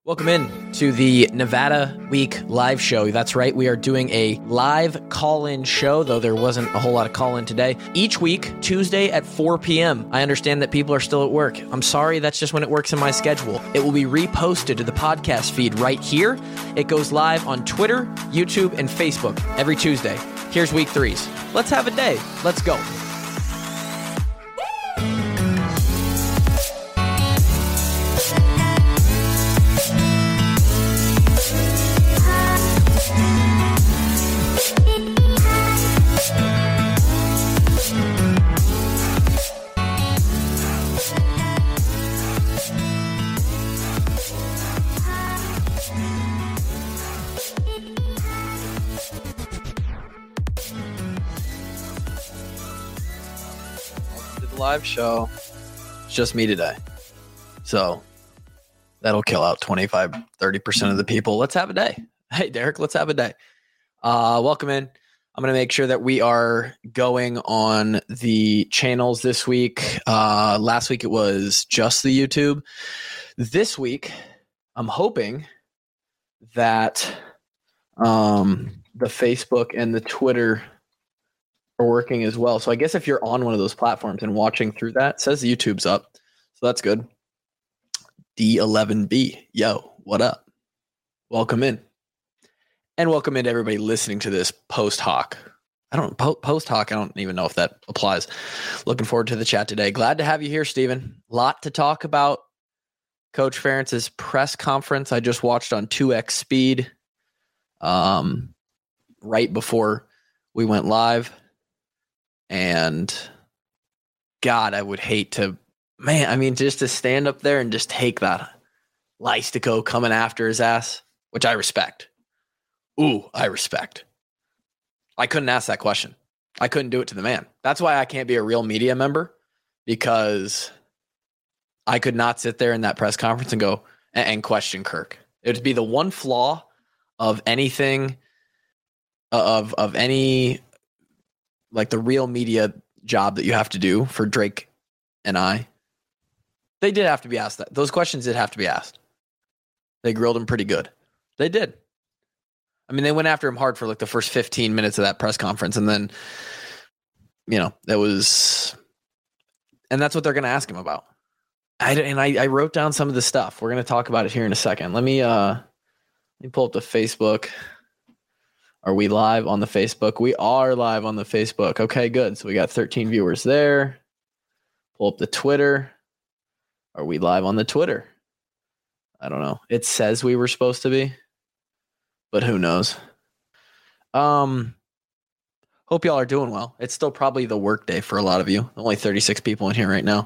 Welcome in to the Nevada Week live show. That's right, we are doing a live call-in show, though there wasn't a whole lot of call-in today. Each week, Tuesday at 4 p.m. I understand that people are still at work. I'm sorry, that's just when it works in my schedule. It will be reposted to the podcast feed right here. It goes live on Twitter, YouTube, and Facebook every Tuesday. Here's week 3's. Let's have a day. Let's go. Live show. It's just me today. So that'll kill out 25-30% of the people. Let's have a day. Hey, Derek, let's have a day. Welcome in. I'm going to make sure that we are going on the channels this week. Last week it was just the YouTube. This week, I'm hoping that the Facebook and the Twitter are working as well. So I guess if you're on one of those platforms and watching through that, it says YouTube's up. So that's good. D11B. Yo, what up? Welcome in. And welcome in to everybody listening to this post hoc. Post hoc, I don't even know if that applies. Looking forward to the chat today. Glad to have you here, Steven. Lot to talk about. Coach Ferentz's press conference I just watched on 2x speed right before we went live. And God, I would hate to, just to stand up there and just take that Lystico coming after his ass, which I respect. Ooh, I respect. I couldn't ask that question. I couldn't do it to the man. That's why I can't be a real media member, because I could not sit there in that press conference and go and question Kirk. It would be the one flaw of anything, of any, like the real media job that you have to do for Drake and I. They did have to be asked that. Those questions did have to be asked. They grilled him pretty good. They did. I mean, they went after him hard for like the first 15 minutes of that press conference. And then, and that's what they're going to ask him about. I wrote down some of the stuff. We're going to talk about it here in a second. Let me pull up the Facebook. Are we live on the Facebook? We are live on the Facebook. Okay, good. So we got 13 viewers there. Pull up the Twitter. Are we live on the Twitter? I don't know. It says we were supposed to be, but who knows? Hope y'all are doing well. It's still probably the work day for a lot of you. Only 36 people in here right now.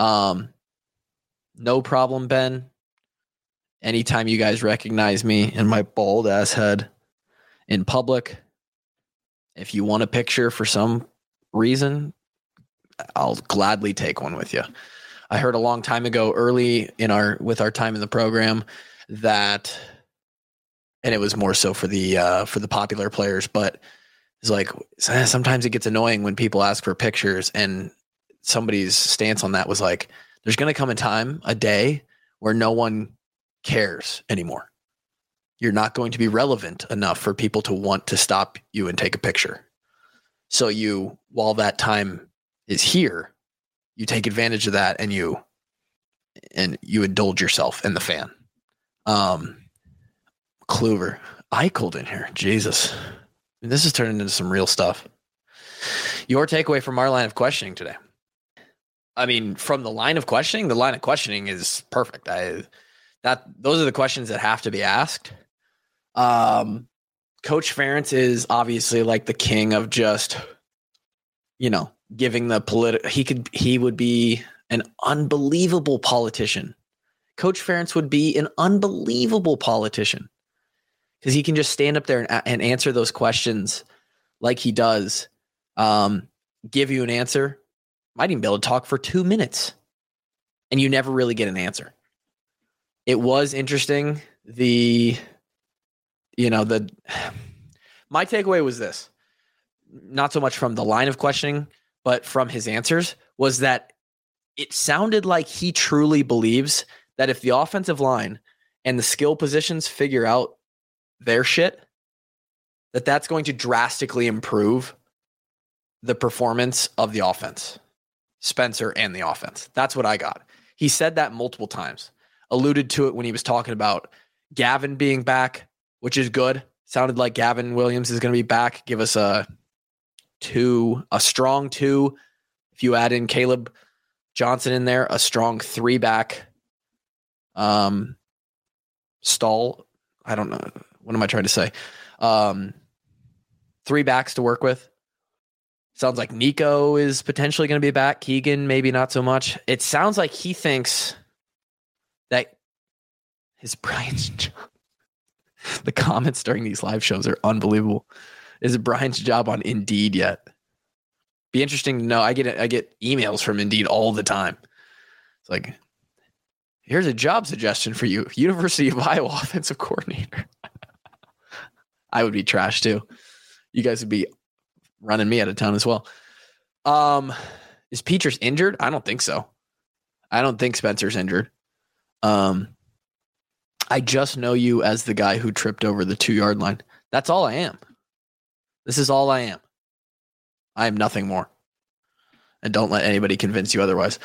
No problem, Ben. Anytime you guys recognize me and my bald ass head in public, if you want a picture for some reason, I'll gladly take one with you. I heard a long time ago, early with our time in the program, that, and it was more so for the popular players, but it's like sometimes it gets annoying when people ask for pictures, and somebody's stance on that was like, there's going to come a day where no one cares anymore. You're not going to be relevant enough for people to want to stop you and take a picture. So while that time is here, you take advantage of that and you indulge yourself and the fan. Kluver, Eichled in here. Jesus. This is turning into some real stuff. Your takeaway from our line of questioning today. From the line of questioning is perfect. Those are the questions that have to be asked. Coach Ferentz is obviously like the king of just, giving the he would be an unbelievable politician. Coach Ferentz would be an unbelievable politician because he can just stand up there and answer those questions like he does, give you an answer. Might even be able to talk for 2 minutes and you never really get an answer. It was interesting. My takeaway was this, not so much from the line of questioning, but from his answers, was that it sounded like he truly believes that if the offensive line and the skill positions figure out their shit, that's going to drastically improve the performance of the offense, Spencer and the offense. That's what I got. He said that multiple times, alluded to it when he was talking about Gavin being back, which is good. Sounded like Gavin Williams is going to be back. Give us a strong 2. If you add in Caleb Johnson in there, a strong 3 back. Stall. I don't know. What am I trying to say? 3 backs to work with. Sounds like Nico is potentially going to be back. Keegan, maybe not so much. It sounds like he thinks that his Brian's job. The comments during these live shows are unbelievable. Is Brian's job on Indeed yet? Be interesting to know. I get emails from Indeed all the time. It's like, here's a job suggestion for you. University of Iowa offensive coordinator. I would be trash too. You guys would be running me out of town as well. Is Petras injured? I don't think so. I don't think Spencer's injured. I just know you as the guy who tripped over the 2-yard line. That's all I am. This is all I am. I am nothing more. And don't let anybody convince you otherwise.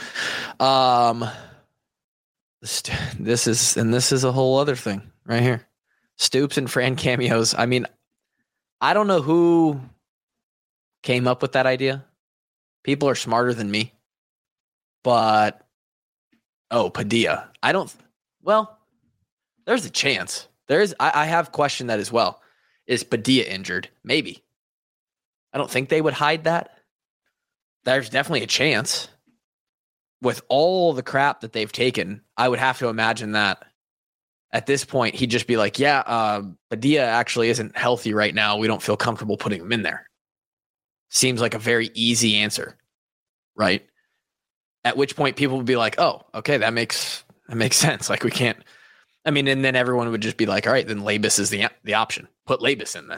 This is a whole other thing right here. Stoops and Fran cameos. I mean, I don't know who came up with that idea. People are smarter than me. But, Padilla. There's a chance. I have questioned that as well. Is Padilla injured? Maybe. I don't think they would hide that. There's definitely a chance. With all the crap that they've taken, I would have to imagine that at this point, he'd just be like, Padilla actually isn't healthy right now. We don't feel comfortable putting him in there. Seems like a very easy answer, right? At which point people would be like, oh, okay, that makes sense. Like we can't, and then everyone would just be like, all right, then Labus is the option. Put Labus in then.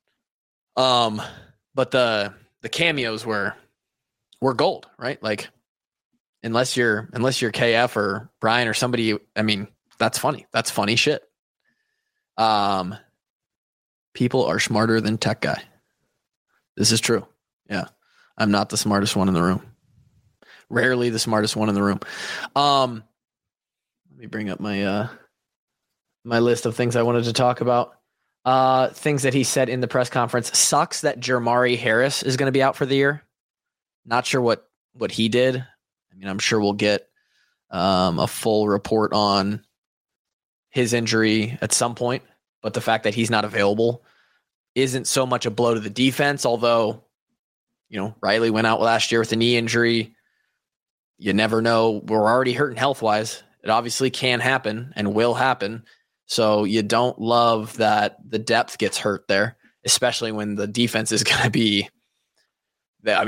But the cameos were gold, right? Like unless you're KF or Brian or somebody, that's funny. That's funny shit. People are smarter than tech guy. This is true. Yeah. I'm not the smartest one in the room. Rarely the smartest one in the room. Let me bring up my my list of things I wanted to talk about. Things that he said in the press conference. Sucks that Jermari Harris is going to be out for the year. Not sure what he did. I'm sure we'll get a full report on his injury at some point, but the fact that he's not available isn't so much a blow to the defense, although, Riley went out last year with a knee injury. You never know. We're already hurting health-wise. It obviously can happen and will happen. So you don't love that the depth gets hurt there, especially when the defense is going to be – they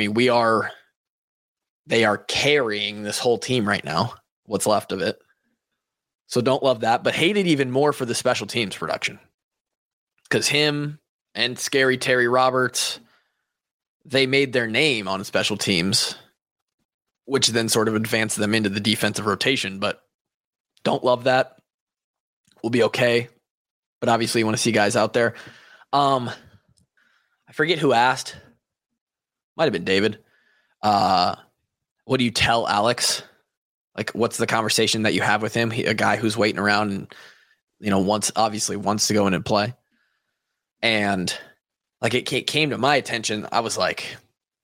are carrying this whole team right now, what's left of it. So don't love that, but hate it even more for the special teams production. Because him and Scary Terry Roberts, they made their name on special teams, which then sort of advanced them into the defensive rotation, but don't love that. We'll be okay. But obviously you want to see guys out there. I forget who asked. Might have been David. What do you tell Alex? Like, what's the conversation that you have with him? A guy who's waiting around and, wants to go in and play. And like, it came to my attention. I was like,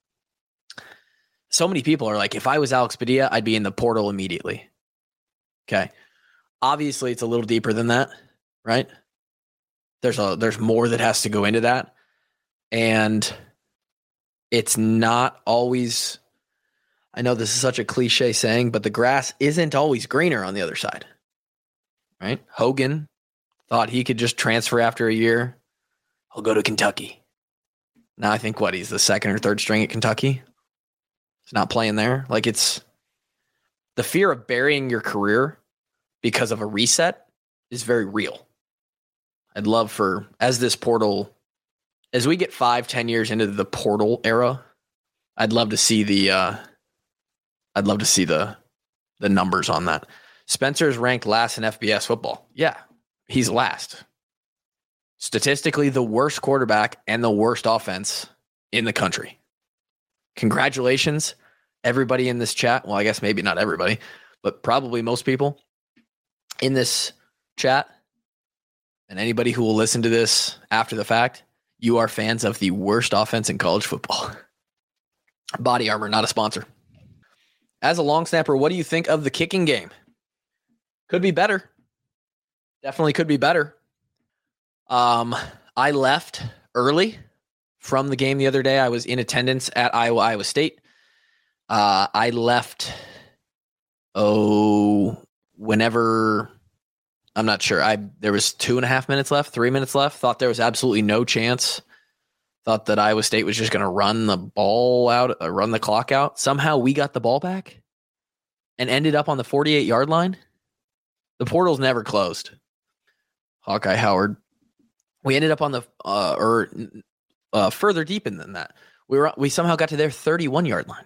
so many people are like, if I was Alex Padilla, I'd be in the portal immediately. Okay. Obviously it's a little deeper than that, right? There's more that has to go into that. And it's not always, I know this is such a cliche saying, but the grass isn't always greener on the other side, right? Hogan thought he could just transfer after a year. I'll go to Kentucky. Now I think he's the second or third string at Kentucky. He's not playing there. Like, it's the fear of burying your career because of a reset is very real. I'd love as we get 5-10 years into the portal era, I'd love to see the numbers on that. Spencer's ranked last in FBS football. Yeah, he's last. Statistically, the worst quarterback and the worst offense in the country. Congratulations, everybody in this chat. Well, I guess maybe not everybody, but probably most people in this chat and anybody who will listen to this after the fact, you are fans of the worst offense in college football. Body Armor, not a sponsor. As a long snapper, what do you think of the kicking game? Could be better. Definitely could be better. I left early from the game the other day. I was in attendance at Iowa State. I left, whenever, I'm not sure. There was 2.5 minutes left, 3 minutes left. Thought there was absolutely no chance. Thought that Iowa State was just going to run the ball out, run the clock out. Somehow we got the ball back and ended up on the 48-yard line. The portal's never closed. Hawkeye Howard. We ended up on the further deep in than that. We somehow got to their 31-yard line.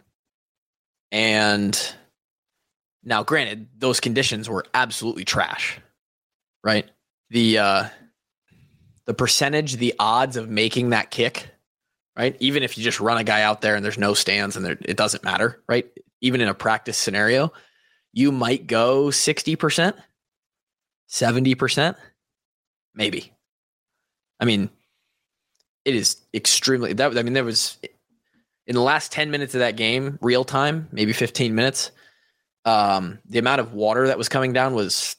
And now, granted, those conditions were absolutely trash, right? The percentage, the odds of making that kick, right? Even if you just run a guy out there and there's no stands and it doesn't matter, right? Even in a practice scenario, you might go 60%, 70%, maybe. I mean, it is extremely, there was, in the last 10 minutes of that game, real time, maybe 15 minutes, the amount of water that was coming down was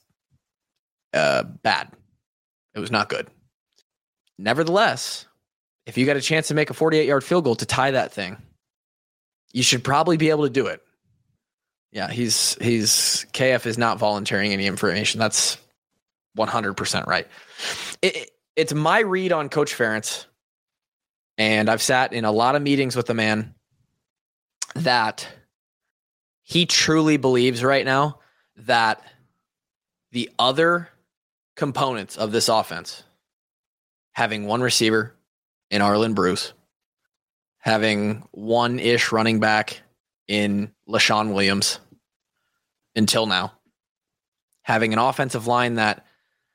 bad. It was not good. Nevertheless, if you got a chance to make a 48-yard field goal to tie that thing, you should probably be able to do it. Yeah, KF is not volunteering any information. That's 100% right. It's my read on Coach Ferentz, and I've sat in a lot of meetings with the man, that he truly believes right now that the other components of this offense, having one receiver in Arlen Bruce, having one-ish running back in LaShawn Williams until now, having an offensive line that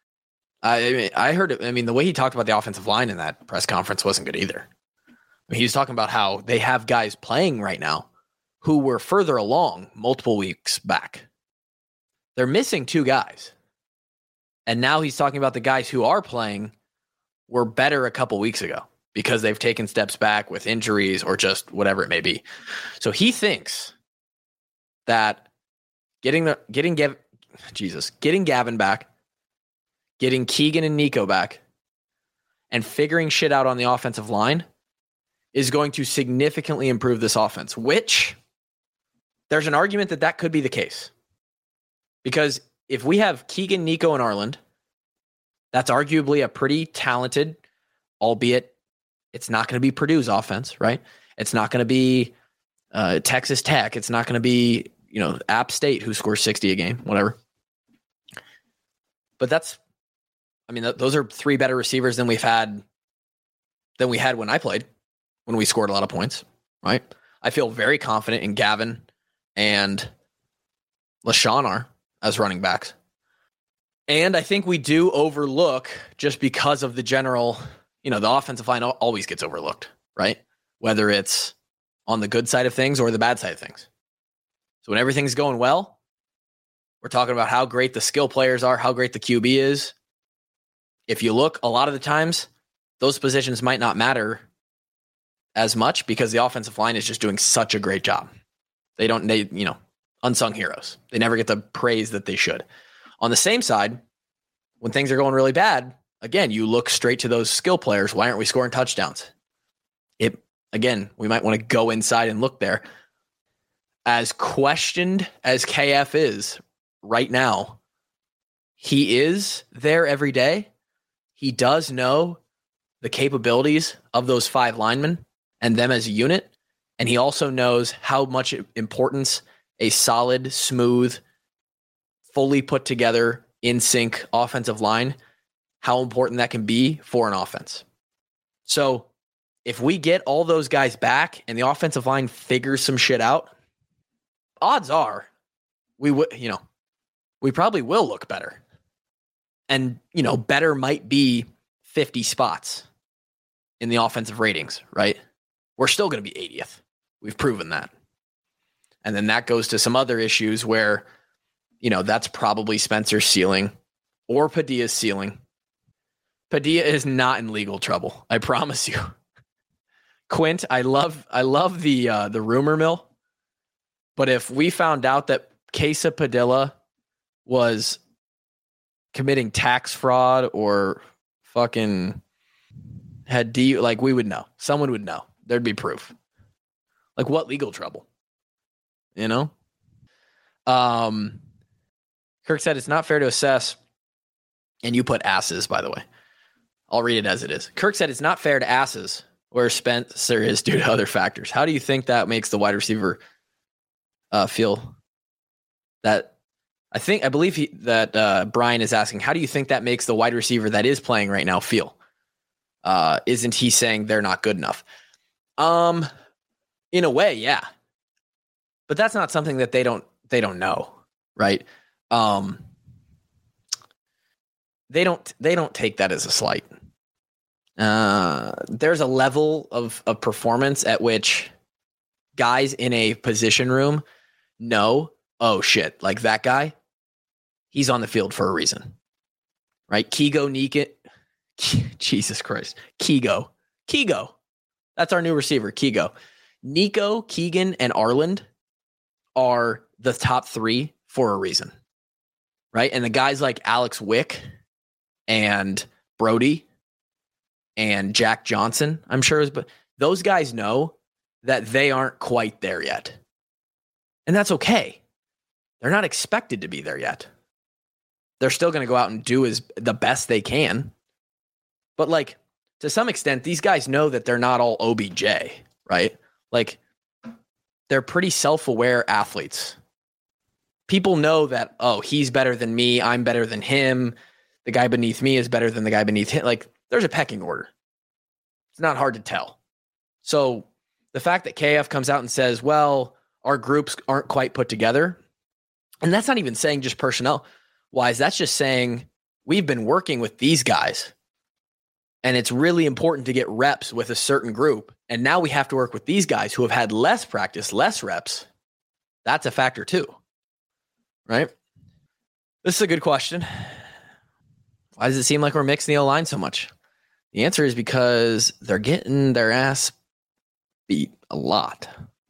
I heard it. I mean, the way he talked about the offensive line in that press conference wasn't good either. I mean, he was talking about how they have guys playing right now who were further along multiple weeks back. They're missing 2 guys. And now he's talking about the guys who are playing were better a couple weeks ago because they've taken steps back with injuries or just whatever it may be. So he thinks that getting Gavin back, getting Keegan and Nico back, and figuring shit out on the offensive line is going to significantly improve this offense, which there's an argument that could be the case. Because if we have Keegan, Nico, and Arland, that's arguably a pretty talented, albeit it's not going to be Purdue's offense, right? It's not going to be Texas Tech. It's not going to be, App State, who scores 60 a game, whatever. But those are 3 better receivers than we had when I played, when we scored a lot of points, right? I feel very confident in Gavin and LaShawn as running backs. And I think we do overlook, just because of the general, the offensive line always gets overlooked, right? Whether it's on the good side of things or the bad side of things. So when everything's going well, we're talking about how great the skill players are, how great the QB is. If you look, a lot of the times, those positions might not matter as much because the offensive line is just doing such a great job. They unsung heroes. They never get the praise that they should. On the same side, when things are going really bad, again, you look straight to those skill players. Why aren't we scoring touchdowns? We might want to go inside and look there. As questioned as KF is right now, he is there every day. He does know the capabilities of those 5 linemen and them as a unit. And he also knows how much importance a solid, smooth, fully put together, in sync offensive line, how important that can be for an offense. So if we get all those guys back and the offensive line figures some shit out, odds are we probably will look better. And, better might be 50 spots in the offensive ratings, right? We're still going to be 80th. We've proven that. And then that goes to some other issues where, that's probably Spencer's ceiling or Padilla's ceiling. Padilla is not in legal trouble. I promise you. Quint, I love the rumor mill. But if we found out that Casa Padilla was committing tax fraud or fucking had we would know. Someone would know. There'd be proof. Like, what legal trouble? Kirk said it's not fair to assess, and you put asses, by the way. I'll read it as it is. Kirk said it's not fair to asses where Spencer is due to other factors. How do you think that makes the wide receiver feel? That I believe that Brian is asking, how do you think that makes the wide receiver that is playing right now feel? Isn't he saying they're not good enough? In a way, yeah. But that's not something that they don't know, right? They don't take that as a slight. There's a level of performance at which guys in a position room know, oh shit, like that guy, he's on the field for a reason, right? Jesus Christ. Kigo. That's our new receiver, Kigo. Nico, Keegan, and Arland are the top three for a reason, right? And the guys like Alex Wick and Brody and Jack Johnson, I'm sure, but those guys know that they aren't quite there yet. And that's okay. They're not expected to be there yet. They're still going to go out and do the best they can. But like, to some extent, these guys know that they're not all OBJ, right? Like, they're pretty self-aware athletes. People know that, oh, he's better than me. I'm better than him. The guy beneath me is better than the guy beneath him. Like, there's a pecking order. It's not hard to tell. So the fact that KF comes out and says, well, our groups aren't quite put together, and that's not even saying just personnel-wise. That's just saying we've been working with these guys, and it's really important to get reps with a certain group. And now we have to work with these guys who have had less practice, less reps. That's a factor too, right? This is a good question. Why does it seem like we're mixing the O-line so much? The answer is because they're getting their ass beat a lot.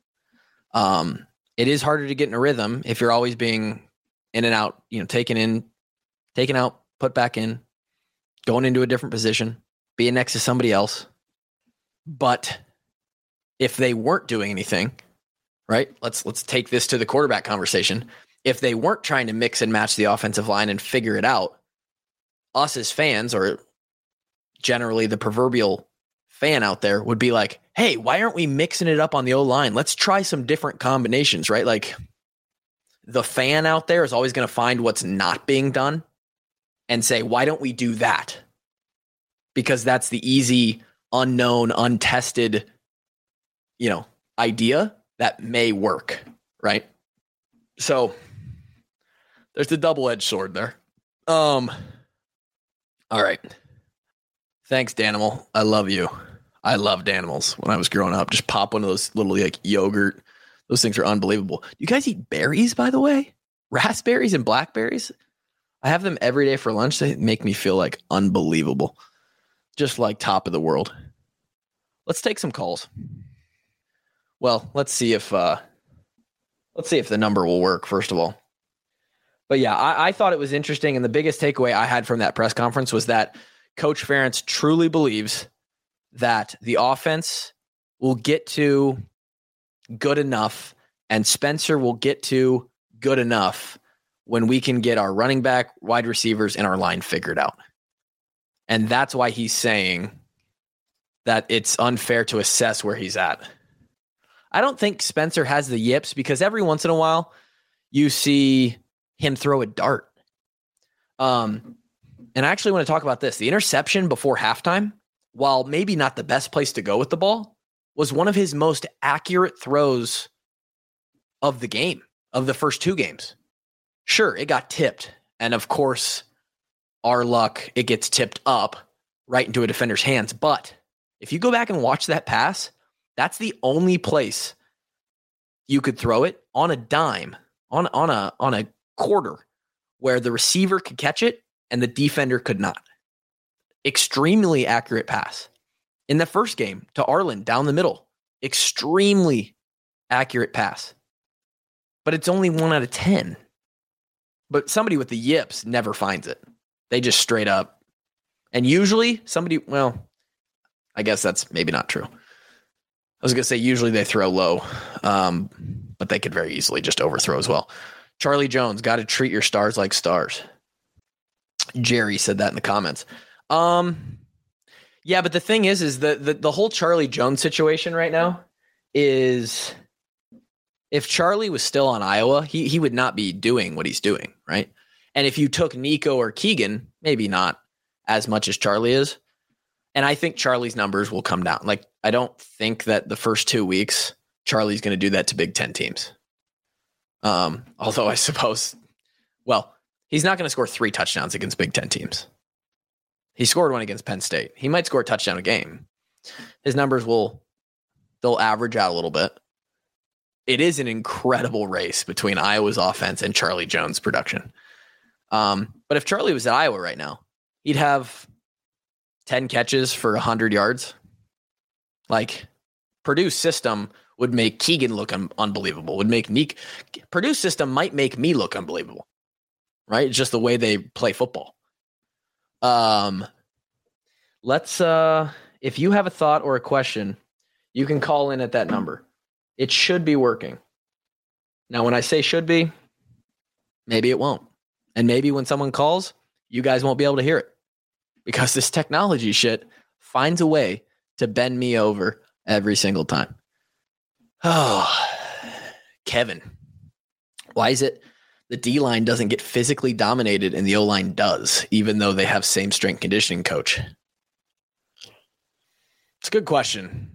It is harder to get in a rhythm if you're always being in and out, taken out, put back in, going into a different position, being next to somebody else. But if they weren't doing anything, right? Let's take this to the quarterback conversation. If they weren't trying to mix and match the offensive line and figure it out, us as fans, or generally the proverbial fan out there, would be like, hey, why aren't we mixing it up on the O-line? Let's try some different combinations, right? Like, the fan out there is always going to find what's not being done and say, why don't we do that? Because that's the easy, unknown, untested, idea that may work, right? So there's the double-edged sword there. All right. Thanks, Danimal. I love you. I loved animals when I was growing up. Just pop one of those little yogurt. Those things are unbelievable. Do you guys eat berries, by the way? Raspberries and blackberries? I have them every day for lunch. They make me feel like unbelievable. Just like top of the world. Let's take some calls. Well, let's see if the number will work, first of all. But yeah, I thought it was interesting, and the biggest takeaway I had from that press conference was that Coach Ferentz truly believes that the offense will get to good enough and Spencer will get to good enough when we can get our running back, wide receivers, and our line figured out. And that's why he's saying that it's unfair to assess where he's at. I don't think Spencer has the yips, because every once in a while you see him throw a dart. And I actually want to talk about this. The interception before halftime, while maybe not the best place to go with the ball, was one of his most accurate throws of the game, of the first two games. Sure, it got tipped. And of course, our luck, it gets tipped up right into a defender's hands. But if you go back and watch that pass, that's the only place you could throw it on a dime, on a quarter, where the receiver could catch it and the defender could not. Extremely accurate pass. In the first game to Arlen down the middle, extremely accurate pass. But it's only 1 out of 10. But somebody with the yips never finds it. They just straight up. And usually somebody, well, I guess that's maybe not true. I was going to say usually they throw low, but they could very easily just overthrow as well. Charlie Jones, got to treat your stars like stars. Jerry said that in the comments. Yeah, but the thing is the whole Charlie Jones situation right now is, if Charlie was still on Iowa, he would not be doing what he's doing, right? And if you took Nico or Keegan, maybe not as much as Charlie is. And I think Charlie's numbers will come down. Like, I don't think that the first 2 weeks Charlie's going to do that to Big Ten teams. Although I suppose, well, he's not going to score 3 touchdowns against Big Ten teams. He scored one against Penn State. He might score a touchdown a game. His numbers they'll average out a little bit. It is an incredible race between Iowa's offense and Charlie Jones' production. But if Charlie was at Iowa right now, he'd have 10 catches for 100 yards. Like, Purdue's system would make Keegan look unbelievable. Purdue's system might make me look unbelievable, right? It's just the way they play football. Let's if you have a thought or a question, you can call in at that number. It should be working. Now, when I say should be, maybe it won't. And maybe when someone calls, you guys won't be able to hear it, because this technology shit finds a way to bend me over every single time. Oh, Kevin, why is it the D-line doesn't get physically dominated and the O-line does, even though they have same strength conditioning coach? It's a good question.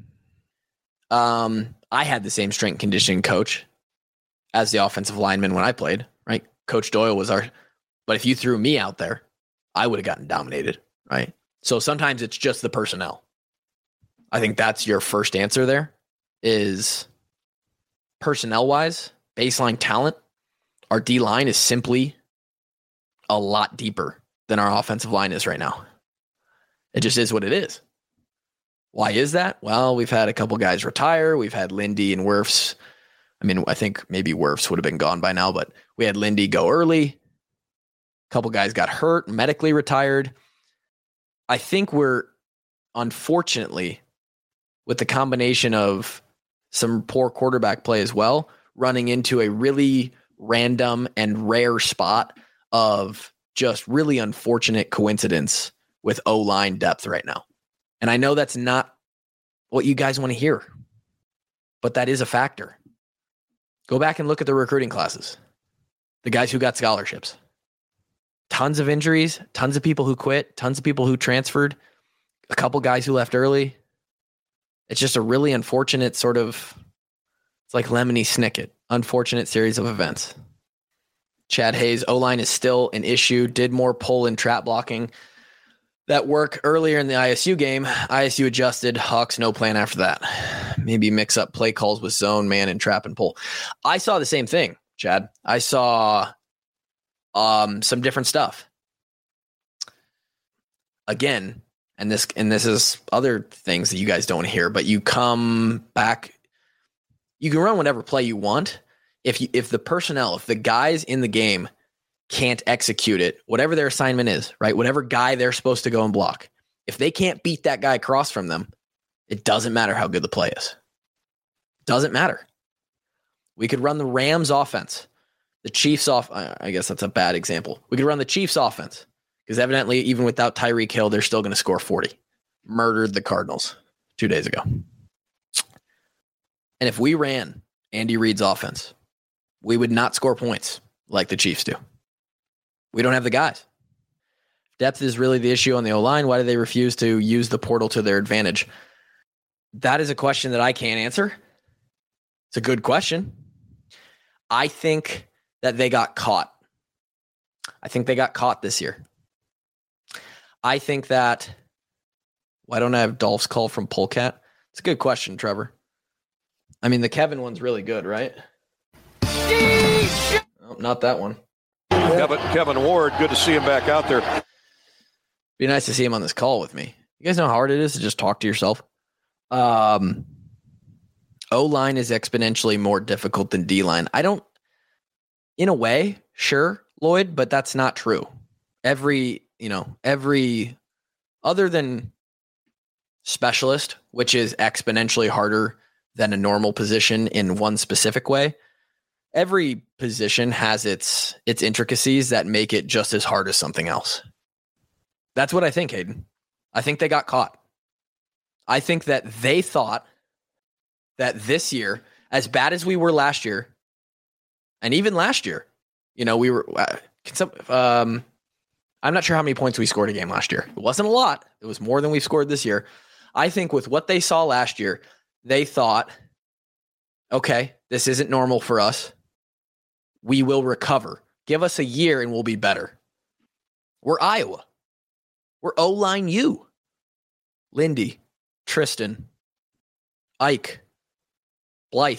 I had the same strength conditioning coach as the offensive lineman when I played, right? Coach Doyle was but if you threw me out there, I would have gotten dominated, right? So sometimes it's just the personnel. I think that's your first answer there, is personnel-wise, baseline talent, our D-line is simply a lot deeper than our offensive line is right now. It just is what it is. Why is that? Well, we've had a couple guys retire. We've had Lindy and Wirfs. I mean, I think maybe Wirfs would have been gone by now, but we had Lindy go early. A couple guys got hurt, medically retired. I think we're, unfortunately, with the combination of some poor quarterback play as well, running into a really random and rare spot of just really unfortunate coincidence with O-line depth right now. And I know that's not what you guys want to hear, but that is a factor. Go back and look at the recruiting classes. The guys who got scholarships. Tons of injuries, tons of people who quit, tons of people who transferred, a couple guys who left early. It's just a really unfortunate it's like Lemony Snicket, unfortunate series of events. Chad Hayes, O-line is still an issue. Did more pull and trap blocking that work earlier in the ISU game. ISU adjusted. Hawks no plan after that. Maybe mix up play calls with zone, man, and trap and pull. I saw the same thing, Chad. I saw some different stuff. Again, and this is other things that you guys don't hear, but you come back. You can run whatever play you want. If the personnel, if the guys in the game can't execute it, whatever their assignment is, right? Whatever guy they're supposed to go and block, if they can't beat that guy across from them, it doesn't matter how good the play is. Doesn't matter. We could run the Rams offense, the Chiefs off. I guess that's a bad example. We could run the Chiefs offense because evidently, even without Tyreek Hill, they're still going to score 40. Murdered the Cardinals 2 days ago. And if we ran Andy Reid's offense, we would not score points like the Chiefs do. We don't have the guys. Depth is really the issue on the O-line. Why do they refuse to use the portal to their advantage? That is a question that I can't answer. It's a good question. I think that they got caught. I think they got caught this year. I think that, why don't I have Dolph's call from Polecat? It's a good question, Trevor. I mean, the Kevin one's really good, right? Oh, not that one. Kevin Ward, good to see him back out there. Be nice to see him on this call with me. You guys know how hard it is to just talk to yourself? O-line is exponentially more difficult than D-line. In a way, sure, Lloyd, but that's not true. Every other than specialist, which is exponentially harder than a normal position in one specific way, every position has its intricacies that make it just as hard as something else. That's what I think, Hayden. I think they got caught. I think that they thought that this year, as bad as we were last year, and even last year, we were. I'm not sure how many points we scored a game last year. It wasn't a lot. It was more than we've scored this year. I think with what they saw last year, they thought, okay, this isn't normal for us. We will recover. Give us a year and we'll be better. We're Iowa. We're O-line U. Lindy, Tristan, Ike, Blythe,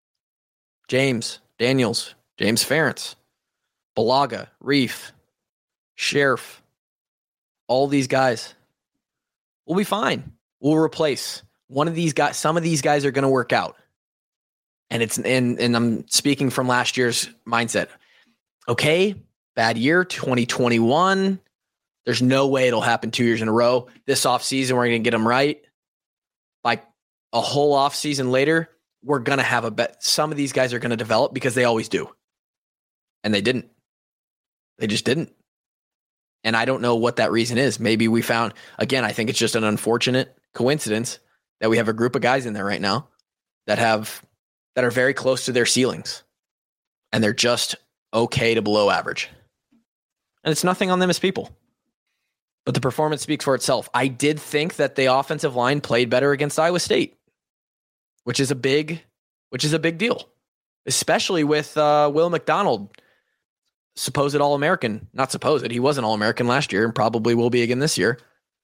James, Daniels, James Ferentz, Balaga, Reef, Sheriff, all these guys. We'll be fine. We'll replace one of these guys. Some of these guys are going to work out. And and I'm speaking from last year's mindset. Okay, bad year, 2021. There's no way it'll happen 2 years in a row. This offseason, we're going to get them right. Like a whole offseason later, we're going to have a bet. Some of these guys are going to develop because they always do. And they didn't. They just didn't. And I don't know what that reason is. Maybe we found, again, I think it's just an unfortunate coincidence that we have a group of guys in there right now that are very close to their ceilings. And they're just okay to below average. And it's nothing on them as people. But the performance speaks for itself. I did think that the offensive line played better against Iowa State, which is a big deal, especially with Will McDonald, supposed All-American. Not supposed, he was an All-American last year and probably will be again this year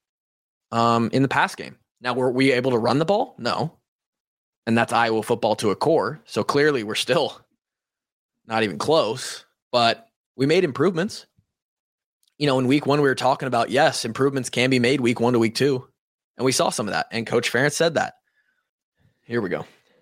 in the pass game. Now, were we able to run the ball? No. And that's Iowa football to a core. So clearly we're still not even close, but we made improvements. In week 1, we were talking about, yes, improvements can be made week 1 to week 2. And we saw some of that. And Coach Ferentz said that. Here we go.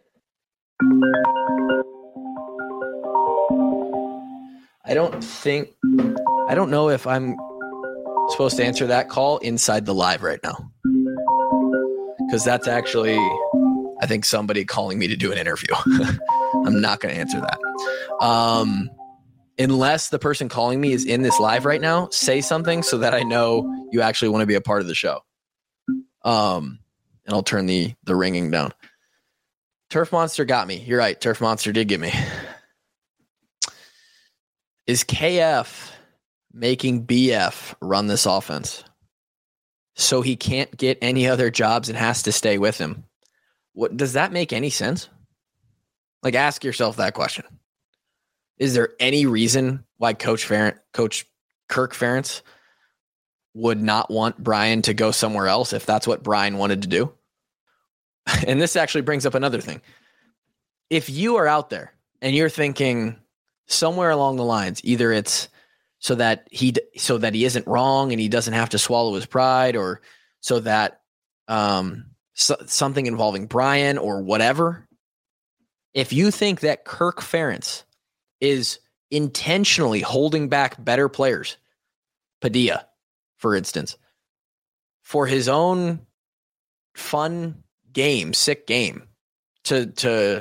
I don't know if I'm supposed to answer that call inside the live right now. Because that's actually, I think, somebody calling me to do an interview. I'm not going to answer that. Unless the person calling me is in this live right now, say something so that I know you actually want to be a part of the show. And I'll turn the ringing down. Turf Monster got me. You're right. Turf Monster did get me. Is KF making BF run this offense so he can't get any other jobs and has to stay with him? What does that make any sense? Like, ask yourself that question. Is there any reason why Coach Kirk Ferentz would not want Brian to go somewhere else if that's what Brian wanted to do? And this actually brings up another thing. If you are out there and you're thinking somewhere along the lines, either it's so that he isn't wrong and he doesn't have to swallow his pride, or so that something involving Brian or whatever. If you think that Kirk Ferentz is intentionally holding back better players, Padilla, for instance, for his own fun game, sick game, to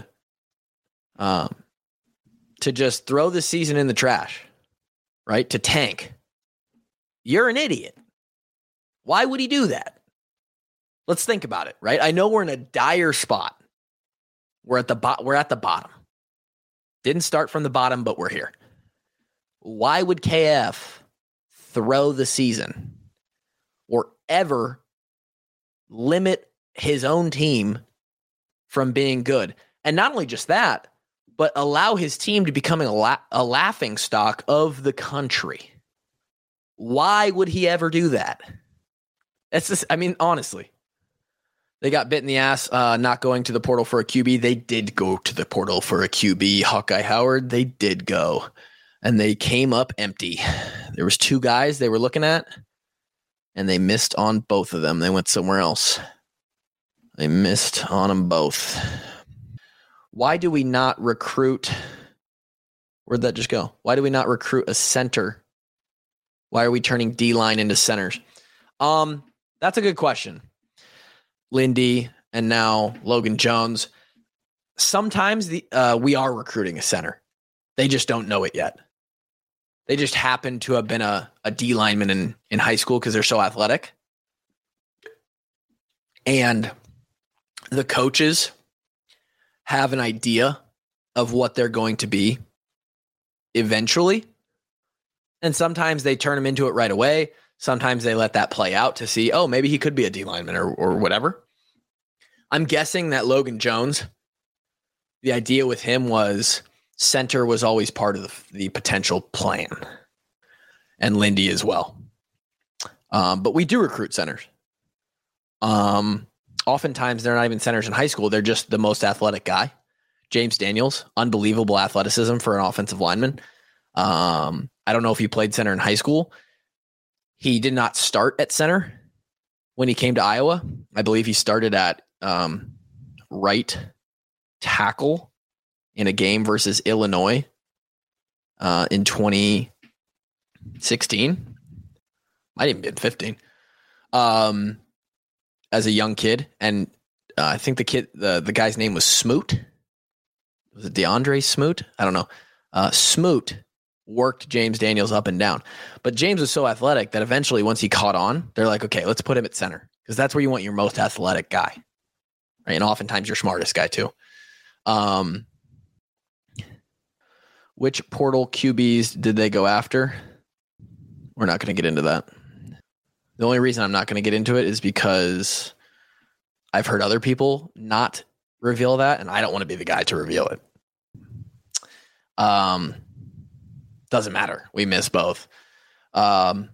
just throw the season in the trash, right? To tank. You're an idiot. Why would he do that? Let's think about it, right? I know we're in a dire spot. We're at the bottom. Didn't start from the bottom, but we're here. Why would KF throw the season or ever limit his own team from being good? And not only just that, but allow his team to become a laughing stock of the country. Why would he ever do that? It's just, I mean, honestly, they got bit in the ass not going to the portal for a QB. They did go to the portal for a QB. Hawkeye Howard, they did go. And they came up empty. There was 2 guys they were looking at, and they missed on both of them. They went somewhere else. They missed on them both. Why do we not recruit? Where'd that just go? Why do we not recruit a center? Why are we turning D-line into centers? That's a good question. Lindy and now Logan Jones. Sometimes we are recruiting a center. They just don't know it yet. They just happen to have been a D lineman in high school because they're so athletic. And the coaches have an idea of what they're going to be eventually. And sometimes they turn them into it right away. Sometimes they let that play out to see, oh, maybe he could be a D lineman or whatever. I'm guessing that Logan Jones, the idea with him was center was always part of the potential plan, and Lindy as well. But we do recruit centers. Oftentimes they're not even centers in high school. They're just the most athletic guy. James Daniels, unbelievable athleticism for an offensive lineman. I don't know if he played center in high school. He did not start at center when he came to Iowa. I believe he started at right tackle in a game versus Illinois in 2016. Might even been 15. As a young kid. And I think the guy's name was Smoot. Was it DeAndre Smoot? I don't know. Smoot worked James Daniels up and down. But James was so athletic that eventually once he caught on, they're like, okay, let's put him at center. Because that's where you want your most athletic guy. Right? And oftentimes your smartest guy too. Which portal QBs did they go after? We're not going to get into that. The only reason I'm not going to get into it is because I've heard other people not reveal that, and I don't want to be the guy to reveal it. Doesn't matter. We miss both. Can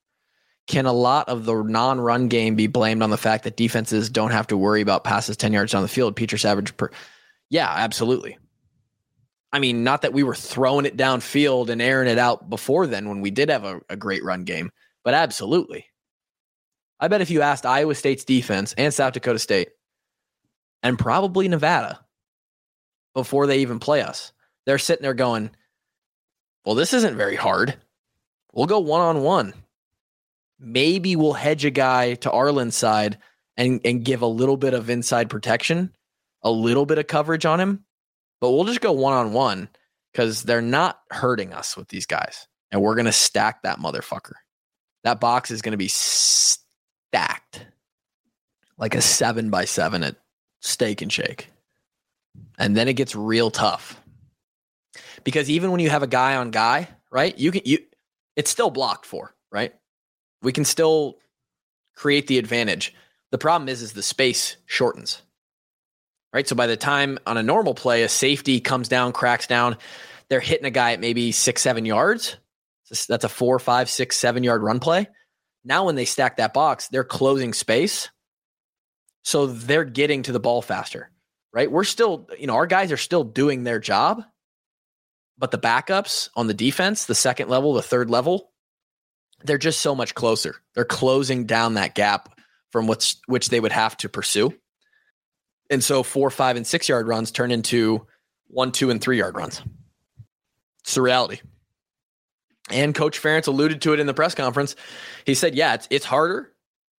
a lot of the non-run game be blamed on the fact that defenses don't have to worry about passes 10 yards down the field? Petrus average per... Yeah, absolutely. I mean, not that we were throwing it downfield and airing it out before then when we did have a great run game, but absolutely. I bet if you asked Iowa State's defense and South Dakota State and probably Nevada before they even play us, they're sitting there going, well, this isn't very hard. We'll go one-on-one. Maybe we'll hedge a guy to Arlen's side and give a little bit of inside protection, a little bit of coverage on him, but we'll just go one-on-one because they're not hurting us with these guys, and we're going to stack that motherfucker. That box is going to be stacked like a 7x7 at Steak and Shake. And then it gets real tough. Because even when you have a guy on guy, right? It's still blocked for, right? We can still create the advantage. The problem is the space shortens. Right? So by the time on a normal play, a safety comes down, cracks down, they're hitting a guy at maybe 6-7 yards. That's a 4, 5, 6, 7 yard run play. Now when they stack that box, they're closing space. So they're getting to the ball faster, right? We're still, our guys are still doing their job, but the backups on the defense, the second level, the third level, they're just so much closer. They're closing down that gap from which they would have to pursue. And so 4, 5, and 6 yard runs turn into 1, 2, and 3 yard runs. It's the reality. And Coach Ferentz alluded to it in the press conference. He said, yeah, it's harder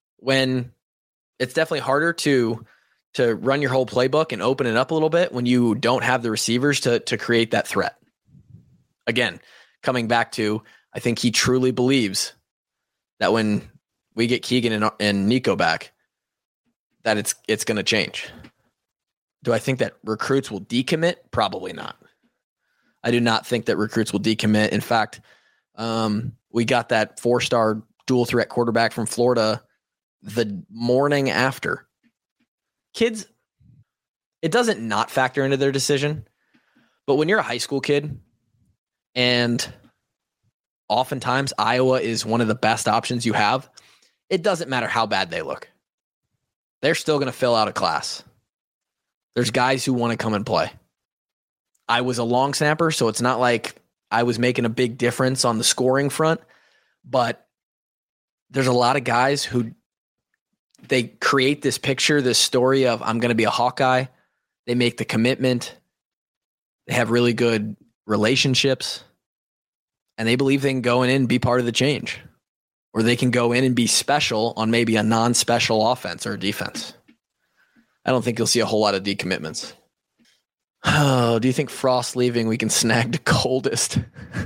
it's definitely harder to run your whole playbook and open it up a little bit when you don't have the receivers to create that threat. Again, coming back to, I think he truly believes that when we get Keegan and Nico back, that it's going to change. Do I think that recruits will decommit? Probably not. I do not think that recruits will decommit. In fact, we got that 4-star dual threat quarterback from Florida the morning after. Kids, it doesn't not factor into their decision, but when you're a high school kid and oftentimes Iowa is one of the best options you have, it doesn't matter how bad they look. They're still going to fill out a class. There's guys who want to come and play. I was a long snapper, so it's not like I was making a big difference on the scoring front, but there's a lot of guys who they create this picture, this story of I'm going to be a Hawkeye. They make the commitment. They have really good relationships, and they believe they can go in and be part of the change, or they can go in and be special on maybe a non-special offense or defense. I don't think you'll see a whole lot of decommitments. Oh, do you think Frost leaving, we can snag the coldest?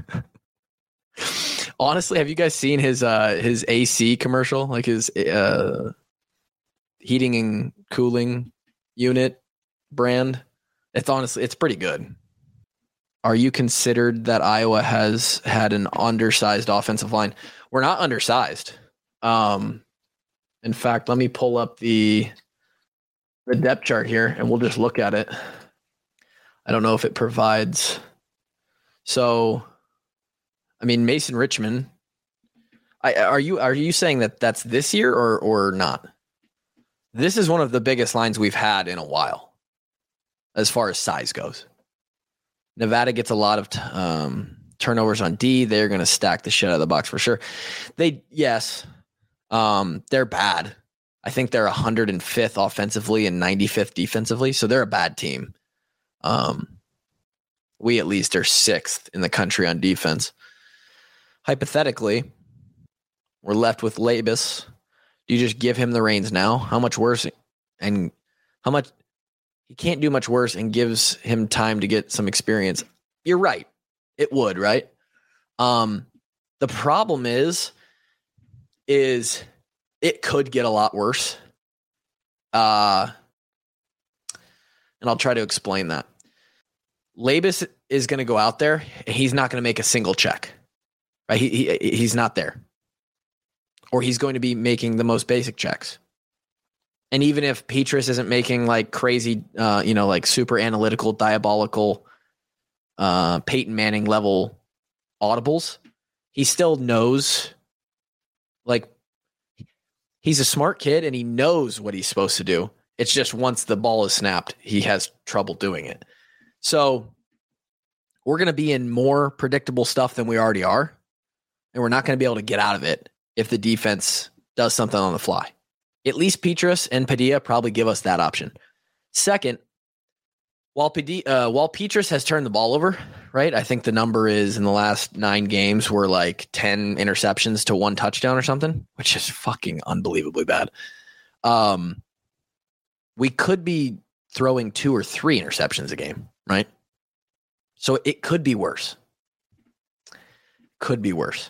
Honestly, have you guys seen his AC commercial? Like his heating and cooling unit brand? It's pretty good. Are you considered that Iowa has had an undersized offensive line? We're not undersized. In fact, let me pull up the depth chart here and we'll just look at it. I don't know if it provides. So, I mean, Mason Richman. Are you saying that that's this year or not? This is one of the biggest lines we've had in a while, as far as size goes. Nevada gets a lot of turnovers on D. They're going to stack the shit out of the box for sure. They're bad. I think they're 105th offensively and 95th defensively, so they're a bad team. We at least are 6th in the country on defense. Hypothetically, we're left with Labus. Do you just give him the reins now? How much worse? And how much? He can't do much worse and gives him time to get some experience. You're right. It would, right? The problem is it could get a lot worse. And I'll try to explain that. Labus is going to go out there. And he's not going to make a single check, right? He's not there, or he's going to be making the most basic checks. And even if Petras isn't making like crazy, like super analytical, diabolical, Peyton Manning level audibles, he still knows. Like, he's a smart kid and he knows what he's supposed to do. It's just once the ball is snapped, he has trouble doing it. So we're going to be in more predictable stuff than we already are. And we're not going to be able to get out of it if the defense does something on the fly. At least Petras and Padilla probably give us that option. Second, while Petras has turned the ball over, right? I think the number is in the last 9 games were like 10 interceptions to 1 touchdown or something, which is fucking unbelievably bad. We could be throwing 2 or 3 interceptions a game, right? So it could be worse. Could be worse.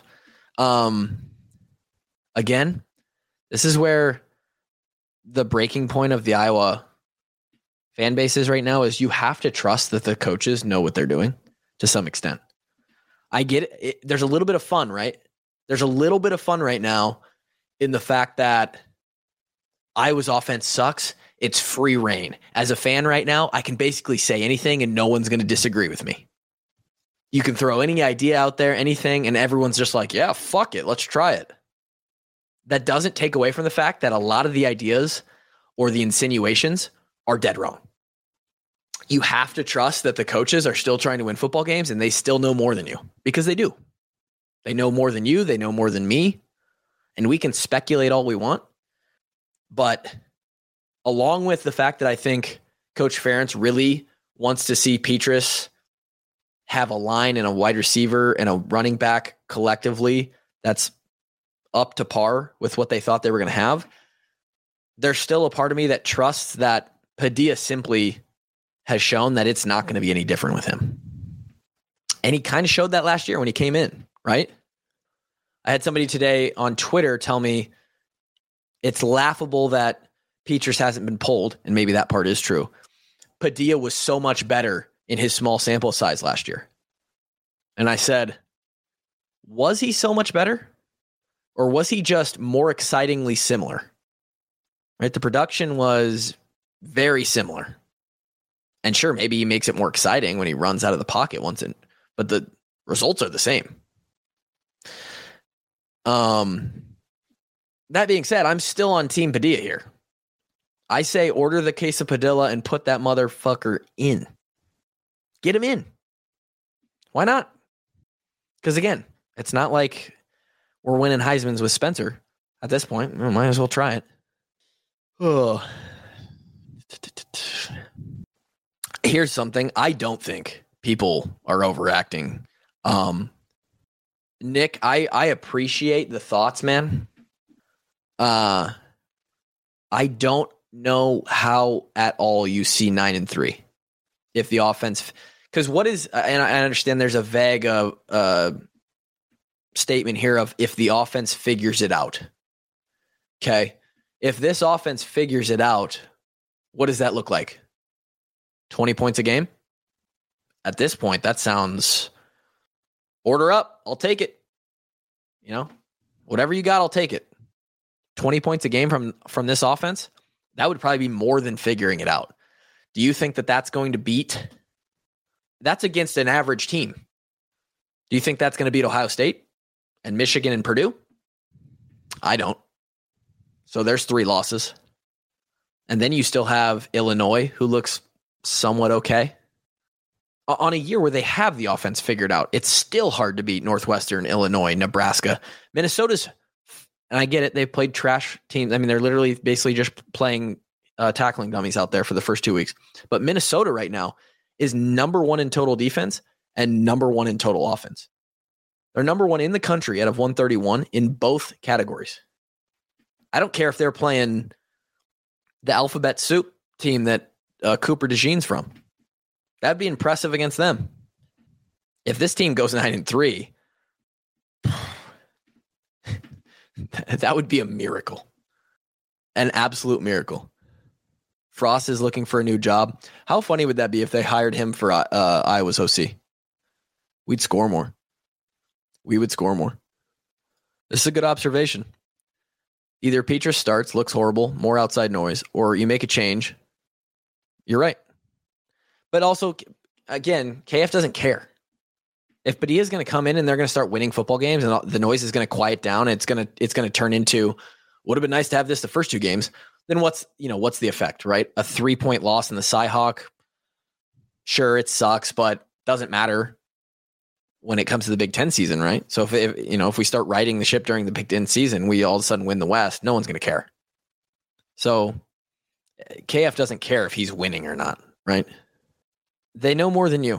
Again, this is where the breaking point of the Iowa fan base is right now is you have to trust that the coaches know what they're doing to some extent. I get it. There's a little bit of fun, right? There's a little bit of fun right now in the fact that Iowa's offense sucks. It's free reign. As a fan right now, I can basically say anything and no one's going to disagree with me. You can throw any idea out there, anything, and everyone's just like, yeah, fuck it. Let's try it. That doesn't take away from the fact that a lot of the ideas or the insinuations are dead wrong. You have to trust that the coaches are still trying to win football games and they still know more than you, because they do. They know more than you. They know more than me. And we can speculate all we want. But along with the fact that I think Coach Ferentz really wants to see Petras have a line and a wide receiver and a running back collectively that's up to par with what they thought they were going to have, there's still a part of me that trusts that Padilla simply has shown that it's not going to be any different with him. And he kind of showed that last year when he came in, right? I had somebody today on Twitter tell me it's laughable that Petras hasn't been pulled, and maybe that part is true. Padilla was so much better in his small sample size last year. And I said, was he so much better? Or was he just more excitingly similar? Right? The production was very similar. And sure, maybe he makes it more exciting when he runs out of the pocket once, but the results are the same. That being said, I'm still on Team Padilla here. I say order the case of Padilla and put that motherfucker in. Get him in. Why not? Because again, it's not like we're winning Heisman's with Spencer at this point. We might as well try it. Oh. Here's something. I don't think people are overacting. Nick, I appreciate the thoughts, man. I don't know how at all you see 9-3 if the offense, because what is, and I understand there's a vague statement here of if the offense figures it out. Okay. If this offense figures it out, what does that look like? 20 points a game? At this point, that sounds order up. I'll take it. You know, whatever you got, I'll take it. 20 points a game from this offense, that would probably be more than figuring it out. Do you think that that's going to beat? That's against an average team. Do you think that's going to beat Ohio State and Michigan and Purdue? I don't. So there's 3 losses. And then you still have Illinois, who looks somewhat okay. On a year where they have the offense figured out, it's still hard to beat Northwestern, Illinois, Nebraska. Minnesota's, and I get it, they've played trash teams. I mean, they're literally basically just playing tackling dummies out there for the first 2 weeks. But Minnesota right now is number 1 in total defense and number 1 in total offense. They're number 1 in the country out of 131 in both categories. I don't care if they're playing the alphabet soup team that Cooper DeJean's from. That'd be impressive against them. If this team goes 9-3, that would be a miracle. An absolute miracle. Frost is looking for a new job. How funny would that be if they hired him for Iowa's OC? We'd score more. We would score more. This is a good observation. Either Petrus starts, looks horrible, more outside noise, or you make a change. You're right. But also, again, KF doesn't care. If Padilla is going to come in and they're going to start winning football games and the noise is going to quiet down, and it's going to turn into, would have been nice to have this the first 2 games, then what's the effect, right? A 3-point loss in the Cy-Hawk. Sure, it sucks, but doesn't matter when it comes to the Big Ten season, right? So if we start riding the ship during the Big Ten season, we all of a sudden win the West, no one's going to care. So KF doesn't care if he's winning or not, right? They know more than you.